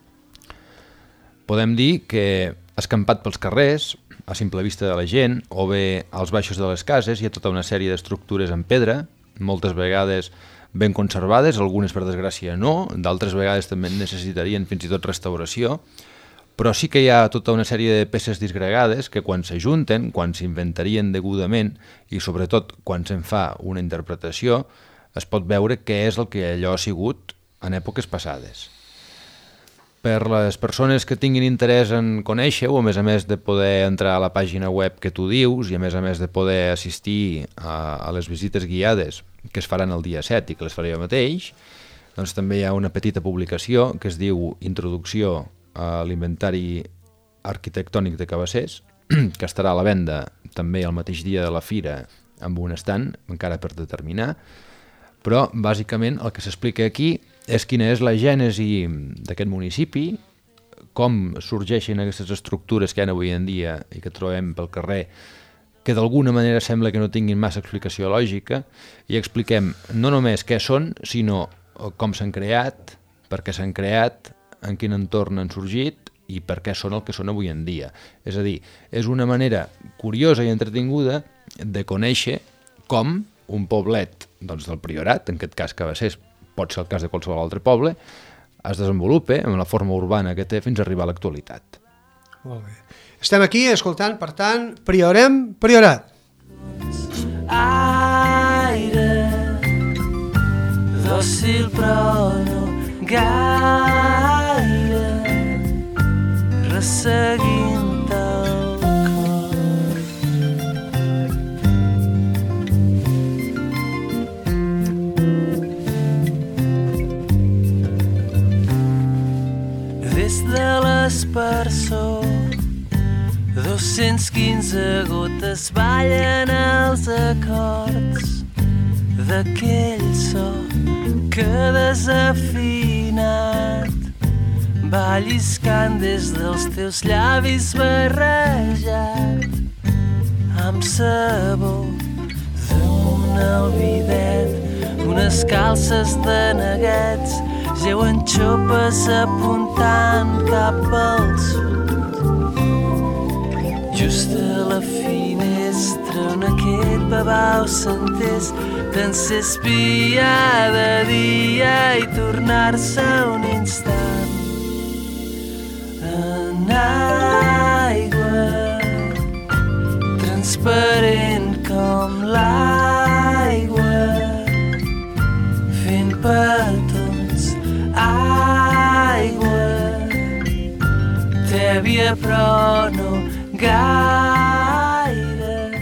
Podem dir que escampat pels carrers, a simple vista de la gent, o bé als baixos de les cases, hi ha tota una sèrie d'estructures en pedra, moltes vegades ben conservades, algunes per desgràcia no, d'altres vegades també necessitarien fins i tot restauració, però sí que hi ha tota una sèrie de peces disgregades que quan s'ajunten, quan s'inventarien degudament i sobretot quan se'n fa una interpretació, es pot veure què és el que allò ha sigut en èpoques passades. Per les persones que tinguin interès en conèixer-ho, a més de poder entrar a la pàgina web que tu dius i a més de poder assistir a les visites guiades que es faran el dia 7 i que les faré jo mateix, doncs també hi ha una petita publicació que es diu Introducció a l'inventari arquitectònic de Cabassers, que estarà a la venda també el mateix dia de la fira amb un estand, encara per determinar, però bàsicament el que s'explica aquí és quina és la gènesi d'aquest municipi, com sorgeixen aquestes estructures que hi ha avui en dia i que trobem pel carrer, que d'alguna manera sembla que no tinguin massa explicació lògica, i expliquem no només què són, sinó com s'han creat, per què s'han creat, en quin entorn han sorgit i per què són el que són avui en dia. És a dir, és una manera curiosa i entretinguda de conèixer com un poblet doncs, del Priorat, en aquest cas Cabassers, pot ser el cas de qualsevol altre poble, es desenvolupa amb la forma urbana que té fins a arribar a l'actualitat.
Molt bé. Estem aquí escoltant, per tant, Priorem Priorat.
Aire dòcil però no gaire, resseguint el cor. Des de l'Espersor 215 gotes ballen els acords d'aquell so que desafinat va lliscant des dels teus llavis barrejat amb sabó damunt el bidet. Unes calces de neguets geuen xopes apuntant cap al sud. Just a la finestra on aquest babau sentés tant ser espiar de dia i tornar-se un instant en aigua transparent com l'aigua fent petons aigua tèbia però no gaire.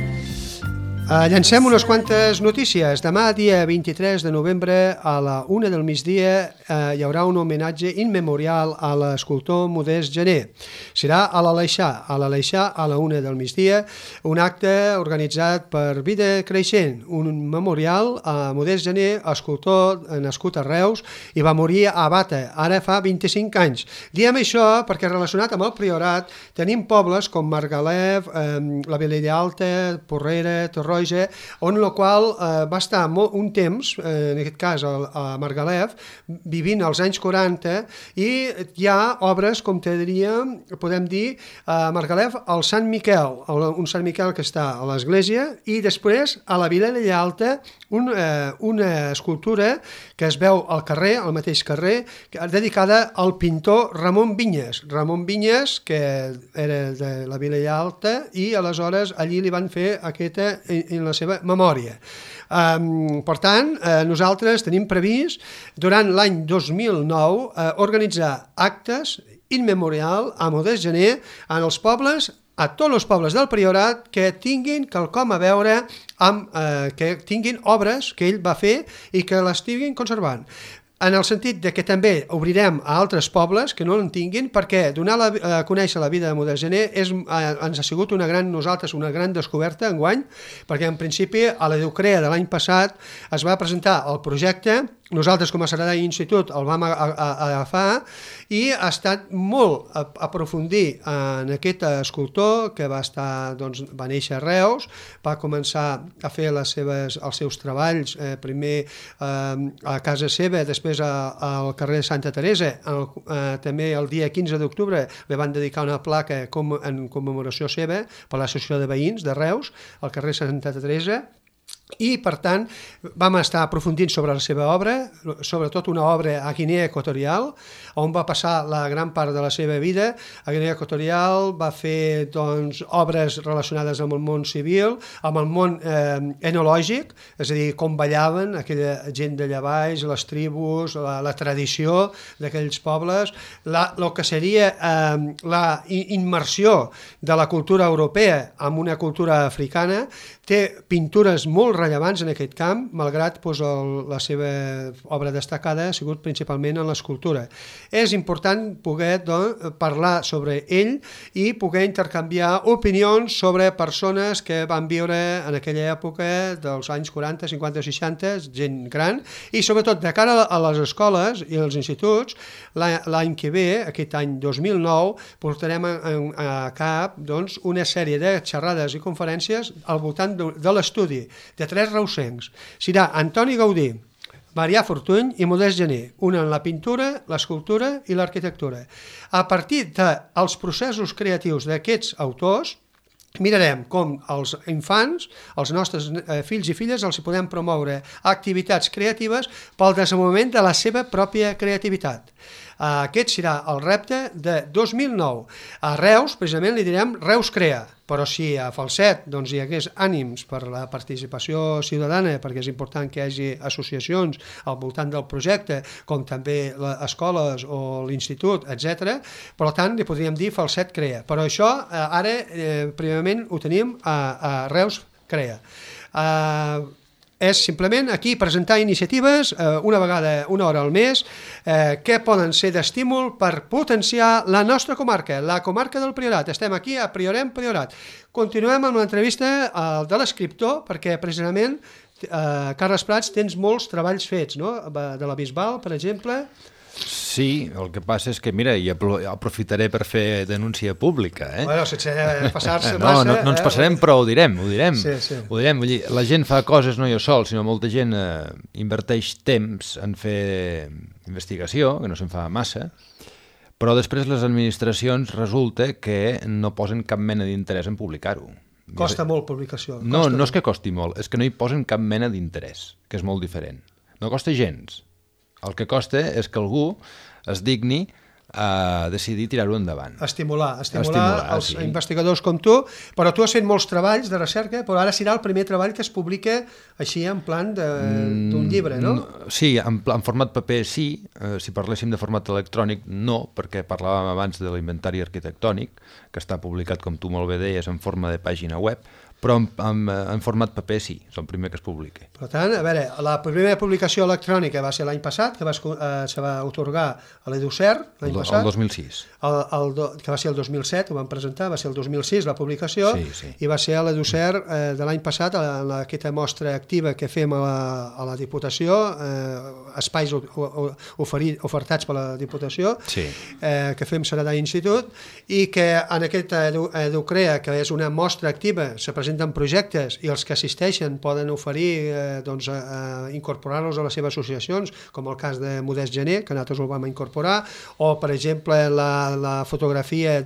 Llancem unes quantes notícies. Demà, dia 23 de novembre, a la 1 del migdia, hi haurà un homenatge immemorial a l'escultor Modest Gené. Serà a l'Aleixar, a la 1 del migdia, un acte organitzat per Vida Creixent, un memorial a Modest Gené, escultor nascut a Reus i va morir a Bata, ara fa 25 anys. Diem això perquè relacionat amb el Priorat tenim pobles com Margalef, la Vilella Alta, Porrera, Torroja, on el qual va estar un temps, en aquest cas a Margalef, vivint als anys 40, i hi ha obres, com te diríem, podem dir, a Margalef, el Sant Miquel, un Sant Miquel que està a l'església, i després a la Vilella Alta una escultura que es veu al carrer, al mateix carrer, dedicada al pintor Ramon Vinyes. Ramon Vinyes, que era de la Vilella Alta, i aleshores allí li van fer aquesta en la seva memòria. Per tant, nosaltres tenim previst durant l'any 2009 organitzar actes immemorial a Modest Gené en els pobles, a tots els pobles del Priorat que tinguin quelcom a veure amb que tinguin obres que ell va fer i que l'estiguin conservant. En el sentit de que també obrirem a altres pobles que no en tinguin, perquè donar a conèixer la vida de Modest Gené ens ha sigut una gran descoberta enguany, perquè en principi a la Diocrea de l'any passat es va presentar el projecte, nosaltres com a Secretari d'Institut el vam agafar i ha estat molt aprofundir en aquest escultor que va néixer a Reus, va començar a fer els seus treballs, primer a casa seva, després al carrer de Santa Teresa, també el dia 15 d'octubre li van dedicar una placa en commemoració seva per l'Associació de Veïns de Reus, al carrer Santa Teresa. i per tant vam estar aprofundint sobre la seva obra, sobretot una obra a Guinea Equatorial, on va passar la gran part de la seva vida. A Guinea Equatorial va fer doncs, obres relacionades amb el món civil, amb el món enològic, és a dir, com ballaven aquella gent d'allà baix, les tribus, la tradició d'aquells pobles, el que seria la immersió de la cultura europea en una cultura africana. Té pintures molt rellevants en aquest camp, malgrat doncs, la seva obra destacada ha sigut principalment en l'escultura. És important poder parlar sobre ell i poder intercanviar opinions sobre persones que van viure en aquella època dels anys 40, 50, 60, gent gran, i sobretot de cara a les escoles i als instituts, l'any que ve, aquest any 2009, portarem a cap doncs, una sèrie de xerrades i conferències al voltant de l'estudi de 3 reusencs. Serà Antoni Gaudí, Marià Fortuny i Modest Gené, una en la pintura, l'escultura i l'arquitectura. A partir dels processos creatius d'aquests autors, mirarem com els infants, els nostres fills i filles, els podem promoure activitats creatives pel desenvolupament de la seva pròpia creativitat. Aquest serà el repte de 2009. A Reus, precisament, li direm Reus Crea, però si a Falset doncs, hi hagués ànims per la participació ciutadana, perquè és important que hi hagi associacions al voltant del projecte, com també les escoles o l'institut, etc. Per tant, li podríem dir Falset Crea. Però això ara, primerament, ho tenim a Reus Crea. És simplement aquí presentar iniciatives una vegada, una hora al mes, que poden ser d'estímul per potenciar la nostra comarca, la comarca del Priorat. Estem aquí a Priorat. Continuem amb l'entrevista de l'escriptor, perquè precisament, Carles Prats, tens molts treballs fets, no? De la Bisbal, per exemple.
Sí, el que passa és que, mira, i aprofitaré per fer denúncia pública,
Bueno, sense passar-se massa...
No ens passarem, però ho direm.
Sí.
Ho direm. Vull dir, la gent fa coses no jo sol, sinó molta gent inverteix temps en fer investigació, que no se'n fa massa, però després les administracions resulta que no posen cap mena d'interès en publicar-ho.
Costa molt publicació.
No és que costi molt, és que no hi posen cap mena d'interès, que és molt diferent. No costa gens. El que costa és que algú es digni a decidir tirar-ho endavant.
Estimular els investigadors com tu, però tu has fet molts treballs de recerca, però ara serà el primer treball que es publica així en plan d'un llibre, no?
Sí, en format paper sí, si parléssim de format electrònic no, perquè parlàvem abans de l'inventari arquitectònic, que està publicat, com tu molt bé deies, en forma de pàgina web, però en format paper sí, és el primer que es publica.
Per tant, a veure, la primera publicació electrònica va ser l'any passat, que se va otorgar a l'Educer l'any passat.
El 2006.
Que va ser el 2007, ho vam presentar, va ser el 2006 la publicació,
sí.
I va ser a l'Educer de l'any passat, en aquesta mostra activa que fem a la Diputació, espais ofertats per la Diputació,
sí.
Que fem Seredà Institut, i que en aquesta Educrea, que és una mostra activa, se presenten projectes i els que assisteixen poden oferir, incorporar-los a les seves associacions, com el cas de Modest Gené, que nosaltres el vam incorporar, o per exemple la fotografia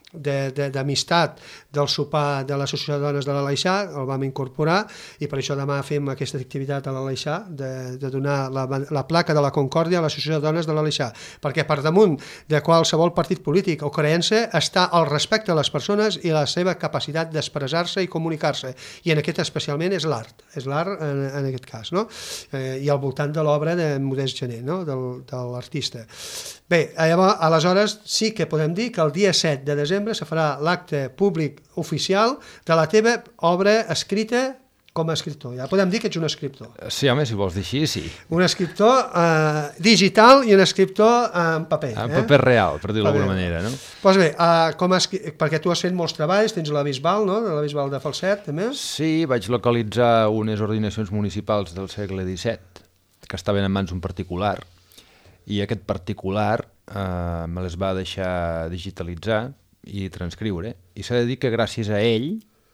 d'amistat del sopar de l'Associació de Dones de l'Aleixar, el vam incorporar, i per això demà fem aquesta activitat a l'Aleixar, de donar la placa de la Concòrdia a l'Associació de Dones de l'Aleixar, perquè per damunt de qualsevol partit polític o creença està el respecte a les persones i la seva capacitat d'expressar-se i comunicar-se, i en aquest especialment és l'art en aquest cas, no? I al voltant de l'obra de Modest Gené, no? De l'artista. Bé, aleshores sí que podem dir que el dia 7 de desembre se farà l'acte públic oficial de la teva obra escrita com a escriptor. Ja podem dir que ets un escriptor.
Sí, home, si vols dir així, sí.
Un escriptor digital i un escriptor en paper.
En paper real, per dir-ho d'alguna manera, no?
Doncs bé, perquè tu has fet molts treballs, tens la Bisbal, no? De la Bisbal de Falset, també?
Sí, vaig localitzar unes ordinacions municipals del segle XVII que estaven en mans d'un particular, i aquest particular me les va deixar digitalitzar i transcriure, i s'ha de dir que gràcies a ell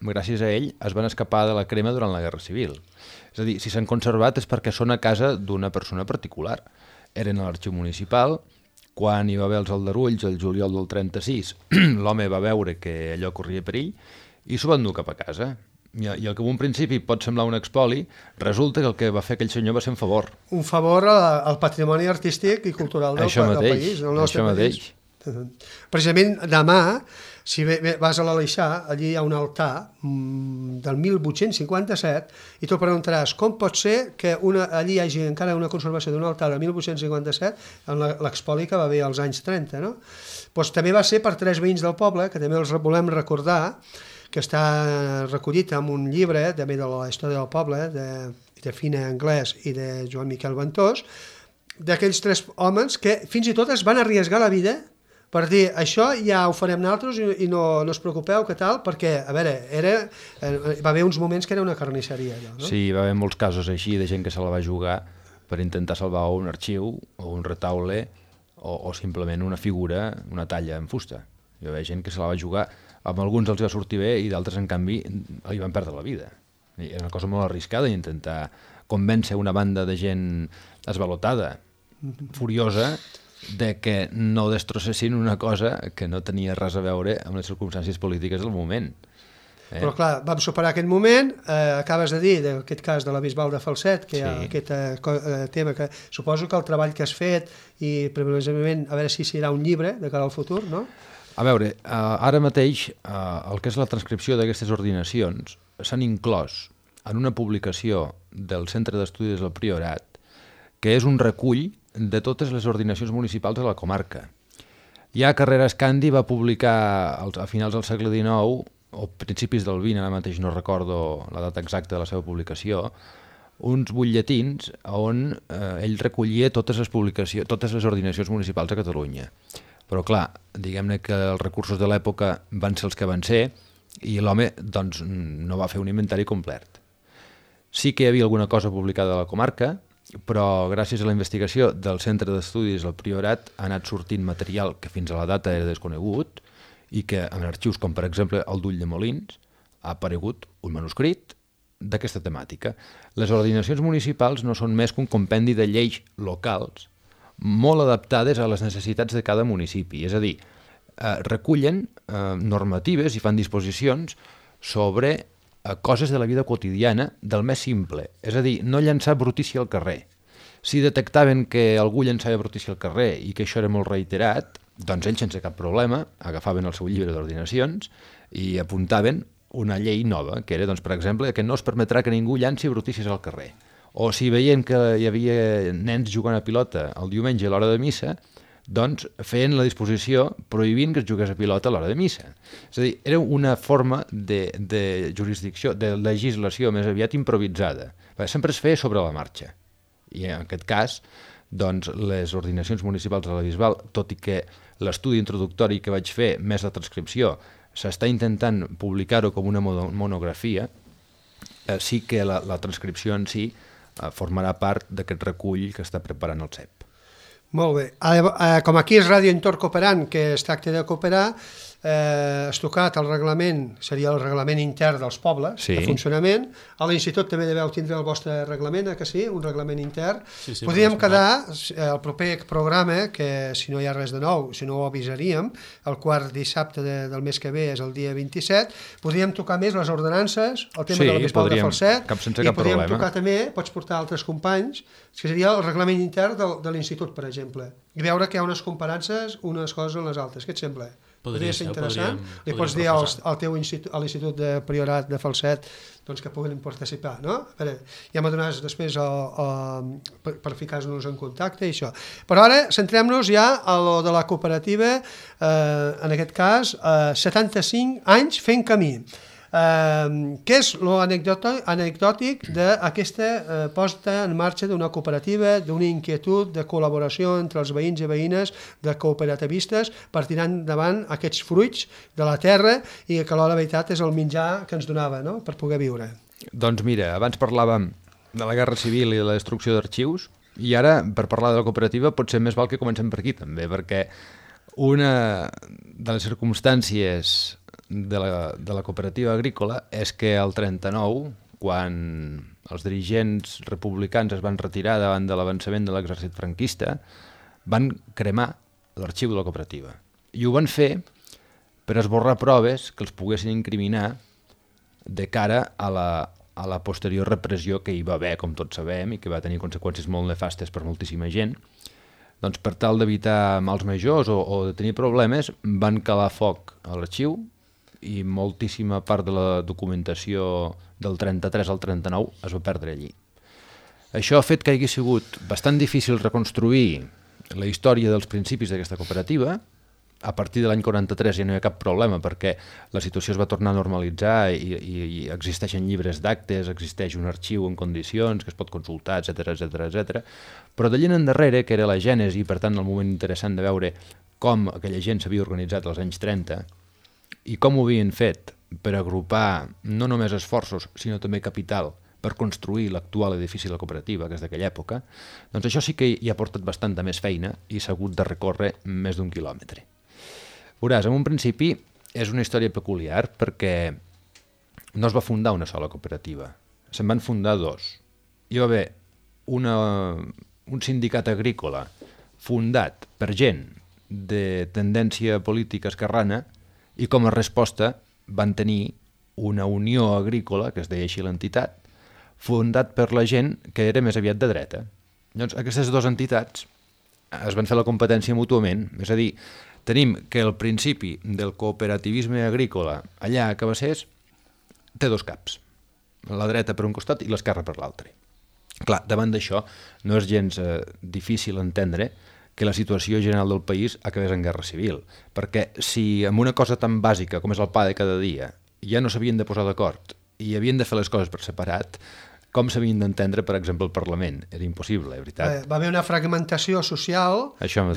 es van escapar de la crema durant la Guerra Civil. És a dir, si s'han conservat és perquè són a casa d'una persona particular. Eren a l'arxiu municipal, quan hi va haver els aldarulls el juliol del 36, l'home va veure que allò corria perill i s'ho va endur cap a casa. I el que en un principi pot semblar un expoli, resulta que el que va fer aquell senyor va ser un favor.
Un favor al patrimoni artístic i cultural del país, del nostre país. Precisament demà, si vas a l'Aleixar, allí hi ha un altar del 1857 i tu preguntaràs com pot ser que allí hi hagi encara una conservació d'un altar del 1857 en l'expoli que va haver als anys 30, no? Doncs també va ser per 3 veïns del poble, que també els volem recordar, que està recollit en un llibre també de la història del poble, de Fina Anglès i de Joan Miquel Ventós, d'aquells 3 homes que fins i tot es van arriesgar la vida per dir, això ja ho farem nosaltres i no us preocupeu, que tal, perquè, a veure, va haver uns moments que era una carnisseria, allò, no?
Sí, va haver molts casos així de gent que se la va jugar per intentar salvar un arxiu o un retaule o simplement una figura, una talla en fusta. Hi va haver gent que se la va jugar, amb alguns els va sortir bé i d'altres, en canvi, hi van perdre la vida. I és una cosa molt arriscada intentar convèncer una banda de gent esvalotada, furiosa, de que no destrossessin una cosa que no tenia res a veure amb les circumstàncies polítiques del moment.
Però clar, vam superar aquest moment, acabes de dir d'aquest cas de la Bisbal de Falset, que hi ha aquest tema que suposo que el treball que has fet i previsiblement a veure si serà un llibre de cara al futur, no?
A veure, ara mateix el que és la transcripció d'aquestes ordinacions s'han inclòs en una publicació del Centre d'Estudis del Priorat, que és un recull de totes les ordinacions municipals de la comarca. Ja Carreras Candi va publicar a finals del segle XIX o principis del XX, ara mateix no recordo la data exacta de la seva publicació, uns butlletins on ell recollia totes les ordinacions municipals a Catalunya. Però clar, diguem-ne que els recursos de l'època van ser els que van ser i l'home doncs, no va fer un inventari complet. Sí que hi havia alguna cosa publicada a la comarca, però gràcies a la investigació del Centre d'Estudis del Priorat ha anat sortint material que fins a la data era desconegut i que en arxius com per exemple el d'Ull de Molins ha aparegut un manuscrit d'aquesta temàtica. Les ordinacions municipals no són més que un compendi de lleis locals molt adaptades a les necessitats de cada municipi, és a dir, recullen normatives i fan disposicions sobre coses de la vida quotidiana del més simple, és a dir, no llançar brutícia al carrer. Si detectaven que algú llançava brutícia al carrer i que això era molt reiterat, doncs ells sense cap problema agafaven el seu llibre d'ordinacions i apuntaven una llei nova, que era, doncs, per exemple, que no es permetrà que ningú llanci brutícies al carrer. O si veien que hi havia nens jugant a pilota el diumenge a l'hora de missa, doncs feien la disposició prohibint que es jugués a pilota a l'hora de missa. És a dir, era una forma de jurisdicció, de legislació més aviat improvisada. Sempre es feia sobre la marxa. I en aquest cas, doncs, les ordinacions municipals de la Bisbal, tot i que l'estudi introductori que vaig fer, més la transcripció, s'està intentant publicar-ho com una monografia, sí que la transcripció en si formarà part d'aquest recull que està preparant el CEP.
Molt bé. Com aquí és Ràdio Entorn Cooperant, que es tracta de cooperar, has tocat el reglament, seria el reglament intern dels pobles, de funcionament. A l'Institut també deveu tindre el vostre reglament, que sí? Un reglament intern. Podríem quedar el proper programa, que si no hi ha res de nou, si no ho avisaríem, el quart dissabte del mes que ve és el dia 27, podríem tocar més les ordenances, el tema de la Bisbal de Falset, i podríem tocar també, pots portar altres companys, que seria el reglament intern de l'Institut, per exemple, i veure que hi ha unes comparances unes coses en les altres. Què et sembla? Podria ser interessant. Li pots dir al teu a l'Institut de Priorat de Falset doncs, que puguin participar, no? A veure, ja m'ho donaràs després per ficar-nos en contacte i això. Però ara centrem-nos ja a lo de la cooperativa, en aquest cas, 75 anys fent camí. Què és l'anecdòtic d'aquesta posta en marxa d'una cooperativa, d'una inquietud de col·laboració entre els veïns i veïnes de cooperativistes per tirar endavant aquests fruits de la terra i que alhora la veritat és el menjar que ens donava, no?, per poder viure.
Doncs mira, abans parlàvem de la Guerra Civil i de la destrucció d'arxius i ara, per parlar de la cooperativa, potser més val que comencem per aquí també, perquè una de les circumstàncies de la cooperativa agrícola és que el 39, quan els dirigents republicans es van retirar davant de l'avançament de l'exèrcit franquista, van cremar l'arxiu de la cooperativa. I ho van fer per esborrar proves que els poguessin incriminar de cara a la posterior repressió que hi va haver, com tots sabem, i que va tenir conseqüències molt nefastes per moltíssima gent. Doncs per tal d'evitar mals majors o de tenir problemes, van calar foc a l'arxiu i moltíssima part de la documentació del 33 al 39 es va perdre allí. Això ha fet que hagi sigut bastant difícil reconstruir la història dels principis d'aquesta cooperativa. A partir de l'any 43 ja no hi ha cap problema perquè la situació es va tornar a normalitzar i existeixen llibres d'actes, existeix un arxiu en condicions que es pot consultar, etc. Però d'allí en darrere, que era la gènesi i per tant el moment interessant de veure com aquella gent s'havia organitzat als anys 30 i com ho havien fet per agrupar no només esforços sinó també capital per construir l'actual edifici de la cooperativa, que és d'aquella època, doncs això sí que hi ha portat bastanta més feina i s'ha hagut de recórrer més d'1 quilòmetre. Veuràs, en un principi és una història peculiar perquè no es va fundar una sola cooperativa, se'n van fundar dos. Hi va haver un sindicat agrícola fundat per gent de tendència política esquerrana i com a resposta van tenir una unió agrícola, que es deia així l'entitat, fundat per la gent que era més aviat de dreta. Llavors, aquestes dues entitats es van fer la competència mútuament, és a dir, tenim que el principi del cooperativisme agrícola allà a Cabassers té dos caps, la dreta per un costat i l'esquerra per l'altre. Clar, davant d'això no és gens difícil entendre que la situació general del país acabés en guerra civil, perquè si amb una cosa tan bàsica com és el pa de cada dia ja no s'havien de posar d'acord i havien de fer les coses per separat, com s'havien d'entendre, per exemple, el Parlament? Era impossible, veritat.
Va haver una fragmentació social,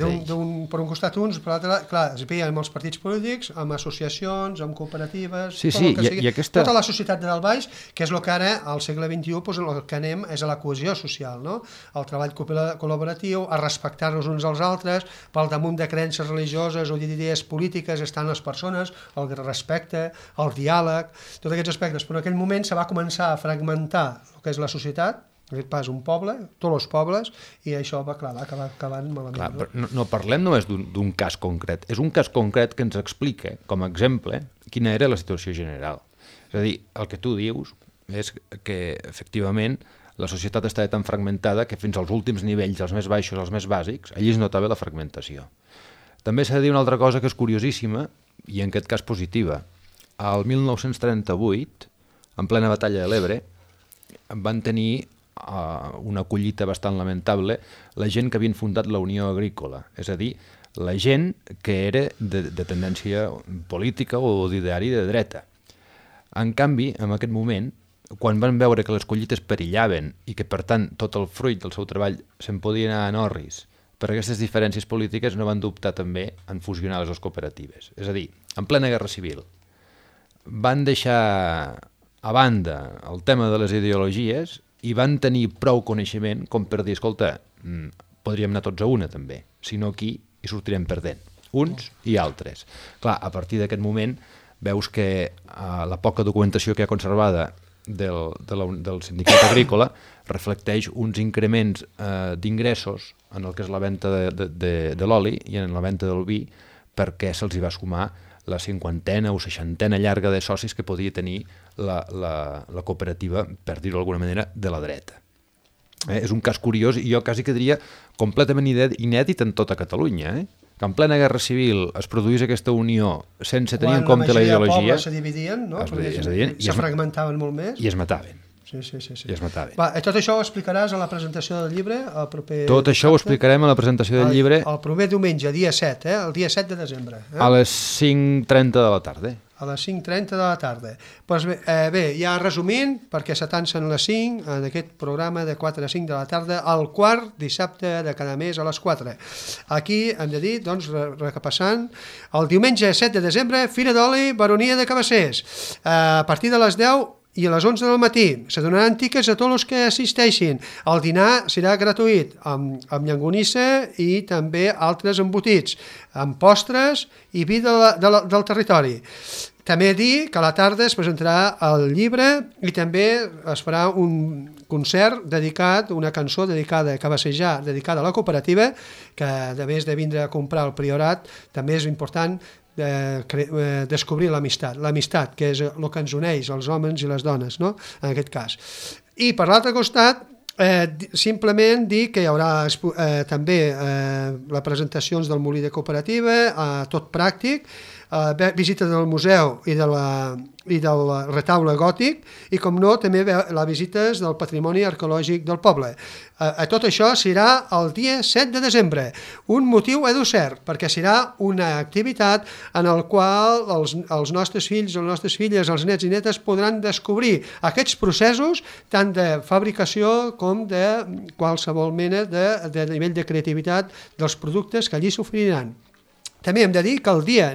per un costat uns, per l'altre, clar, es veia amb els partits polítics, amb associacions, amb cooperatives, tota la societat de dalt baix, que és el que ara, al segle XXI, doncs el que anem és a la cohesió social, no? El treball col·laboratiu, a respectar-nos uns als altres, pel damunt de creences religioses o d'idees polítiques estan les persones, el respecte, el diàleg, tots aquests aspectes. Però en aquell moment se va començar a fragmentar que és la societat, pas un poble, tots els pobles, i això va acabar acabant malament.
Clar, no parlem només d'un cas concret, és un cas concret que ens explica, com a exemple, quina era la situació general. És a dir, el que tu dius és que, efectivament, la societat estava tan fragmentada que fins als últims nivells, els més baixos, els més bàsics, allí es notava la fragmentació. També s'ha de dir una altra cosa que és curiosíssima, i en aquest cas positiva. Al 1938, en plena batalla de l'Ebre, van tenir una collita bastant lamentable la gent que havien fundat la Unió Agrícola, és a dir, la gent que era de tendència política o d'ideari de dreta. En canvi, en aquest moment, quan van veure que les collites perillaven i que, per tant, tot el fruit del seu treball se'n podia anar en orris per aquestes diferències polítiques, no van dubtar també en fusionar les dues cooperatives. És a dir, en plena guerra civil, van deixar a banda el tema de les ideologies i van tenir prou coneixement com per dir, escolta, podríem anar tots a una també, si no aquí hi sortirem perdent, uns i altres. Clar, a partir d'aquest moment veus que la poca documentació que hi ha conservada del sindicat agrícola reflecteix uns increments d'ingressos en el que és la venda de l'oli i en la venda del vi, perquè se'ls hi va sumar la 50ena o 60ena llarga de socis que podia tenir la cooperativa, per dir-ho d'alguna manera, de la dreta. És un cas curiós i jo quasi que diria completament inèdit en tota Catalunya, que en plena guerra civil es produís aquesta unió sense tenir en compte la ideologia.
Quan la majoria de pobles se dividien, se fragmentaven molt més.
I es mataven.
Sí.
I es mataven.
Tot això ho explicaràs a la presentació del llibre?
Tot això ho explicarem a la presentació del llibre.
El proper diumenge, dia 7, el dia 7 de desembre.
A les 5:30 de la tarda.
A les 5:30 de la tarda. Pues bé, ja resumint, perquè s'atancen les 5 en aquest programa de 4 a 5 de la tarda, el quart dissabte de cada mes a les 4. Aquí hem de dir, doncs, recapassant, el diumenge 7 de desembre, Fira d'Oli, Baronia de Cabassers. A partir de les 10 i a les 11 del matí se donaran tickets a tots els que assisteixin. El dinar serà gratuït, amb llangonissa i també altres embotits, amb postres i vi del territori. També dir que a la tarda es presentarà el llibre i també es farà un concert dedicat, una cançó dedicada a cabassejar, dedicada a la cooperativa, que a més de vindre a comprar el Priorat, també és important descobrir l'amistat, que és el que ens uneix, els homes i les dones, no? En aquest cas. I per l'altre costat, simplement dir que hi haurà també les presentacions del Molí de Cooperativa, tot pràctic, visita del museu i del retaule gòtic i, com no, també les visites del patrimoni arqueològic del poble. Tot això serà el dia 7 de desembre. Un motiu cert, perquè serà una activitat en la qual els nostres fills, les nostres filles, els nets i netes podran descobrir aquests processos tant de fabricació com de qualsevol mena de nivell de creativitat dels productes que allí s'oferiran. També hem de dir que el dia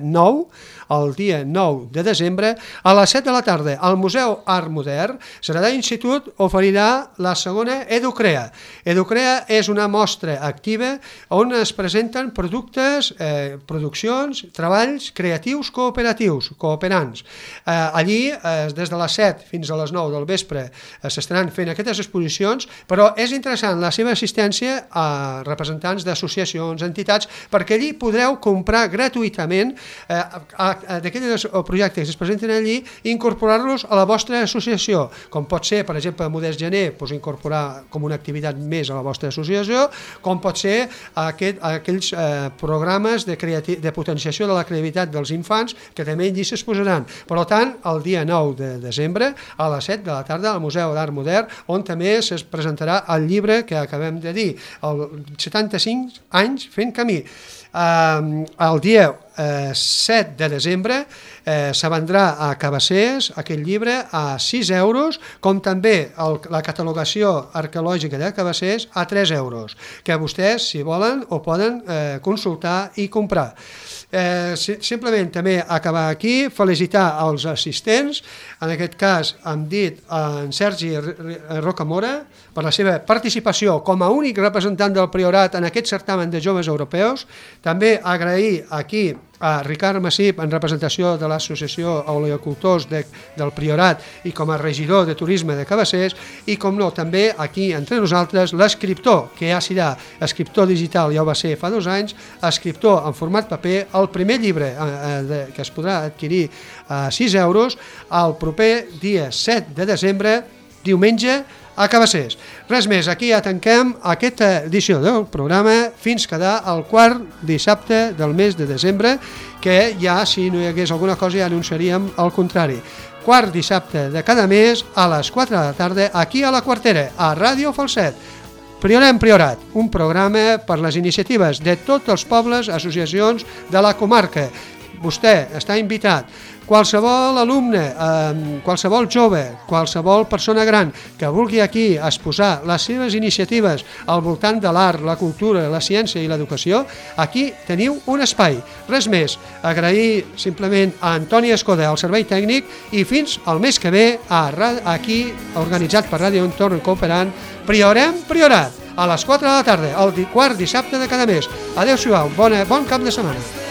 9 de desembre, a les 7 de la tarda, al Museu Art Modern, Cerdà Institut oferirà la segona Educrea. Educrea és una mostra activa on es presenten productes, produccions, treballs creatius cooperants. Allí, des de les 7 fins a les 9 del vespre, s'estaran fent aquestes exposicions, però és interessant la seva assistència a representants d'associacions, entitats, perquè allí podreu comprar gratuïtament d'aquells projectes que es presenten allí i incorporar-los a la vostra associació, com pot ser, per exemple, Modest Gener, incorporar com una activitat més a la vostra associació, com pot ser aquells programes de potenciació de la creativitat dels infants que també allí s'exposaran. Per tant, el dia 9 de desembre a les 7 de la tarda al Museu d'Art Modern, on també es presentarà el llibre que acabem de dir, el 75 anys fent camí. El dia 7 de desembre se vendrà a Cabassers aquest llibre a 6 euros, com també la catalogació arqueològica de Cabassers a 3 euros, que vostès, si volen, ho poden consultar i comprar. Simplement també acabar aquí, felicitar els assistents, en aquest cas hem dit en Sergi Rocamora per la seva participació com a únic representant del Priorat en aquest certamen de joves europeus, també agrair aquí a Ricard Massip en representació de l'Associació Oleocultors del Priorat i com a regidor de Turisme de Cabassers i, com no, també aquí entre nosaltres l'escriptor, que ja serà escriptor digital, ja ho va ser fa 2 anys, escriptor en format paper, el primer llibre que es podrà adquirir a 6 euros el proper dia 7 de desembre, diumenge, a Cabassers. Res més, aquí ja tanquem aquesta edició del programa fins quedar el quart dissabte del mes de desembre, que ja, si no hi hagués alguna cosa, ja anunciaríem el contrari. Quart dissabte de cada mes a les 4 de la tarda, aquí a la Quartera, a Ràdio Falset. Priorem Priorat, un programa per les iniciatives de tots els pobles, associacions de la comarca. Vostè està invitat. Qualsevol alumne, qualsevol jove, qualsevol persona gran que vulgui aquí exposar les seves iniciatives al voltant de l'art, la cultura, la ciència i l'educació, aquí teniu un espai. Res més, agrair simplement a Antoni Escoda, al servei tècnic, i fins al mes que ve, aquí, organitzat per Ràdio Entorn Cooperant, Priorem Priorat, a les 4 de la tarda, el quart dissabte de cada mes. Adéu-siau, bon cap de setmana.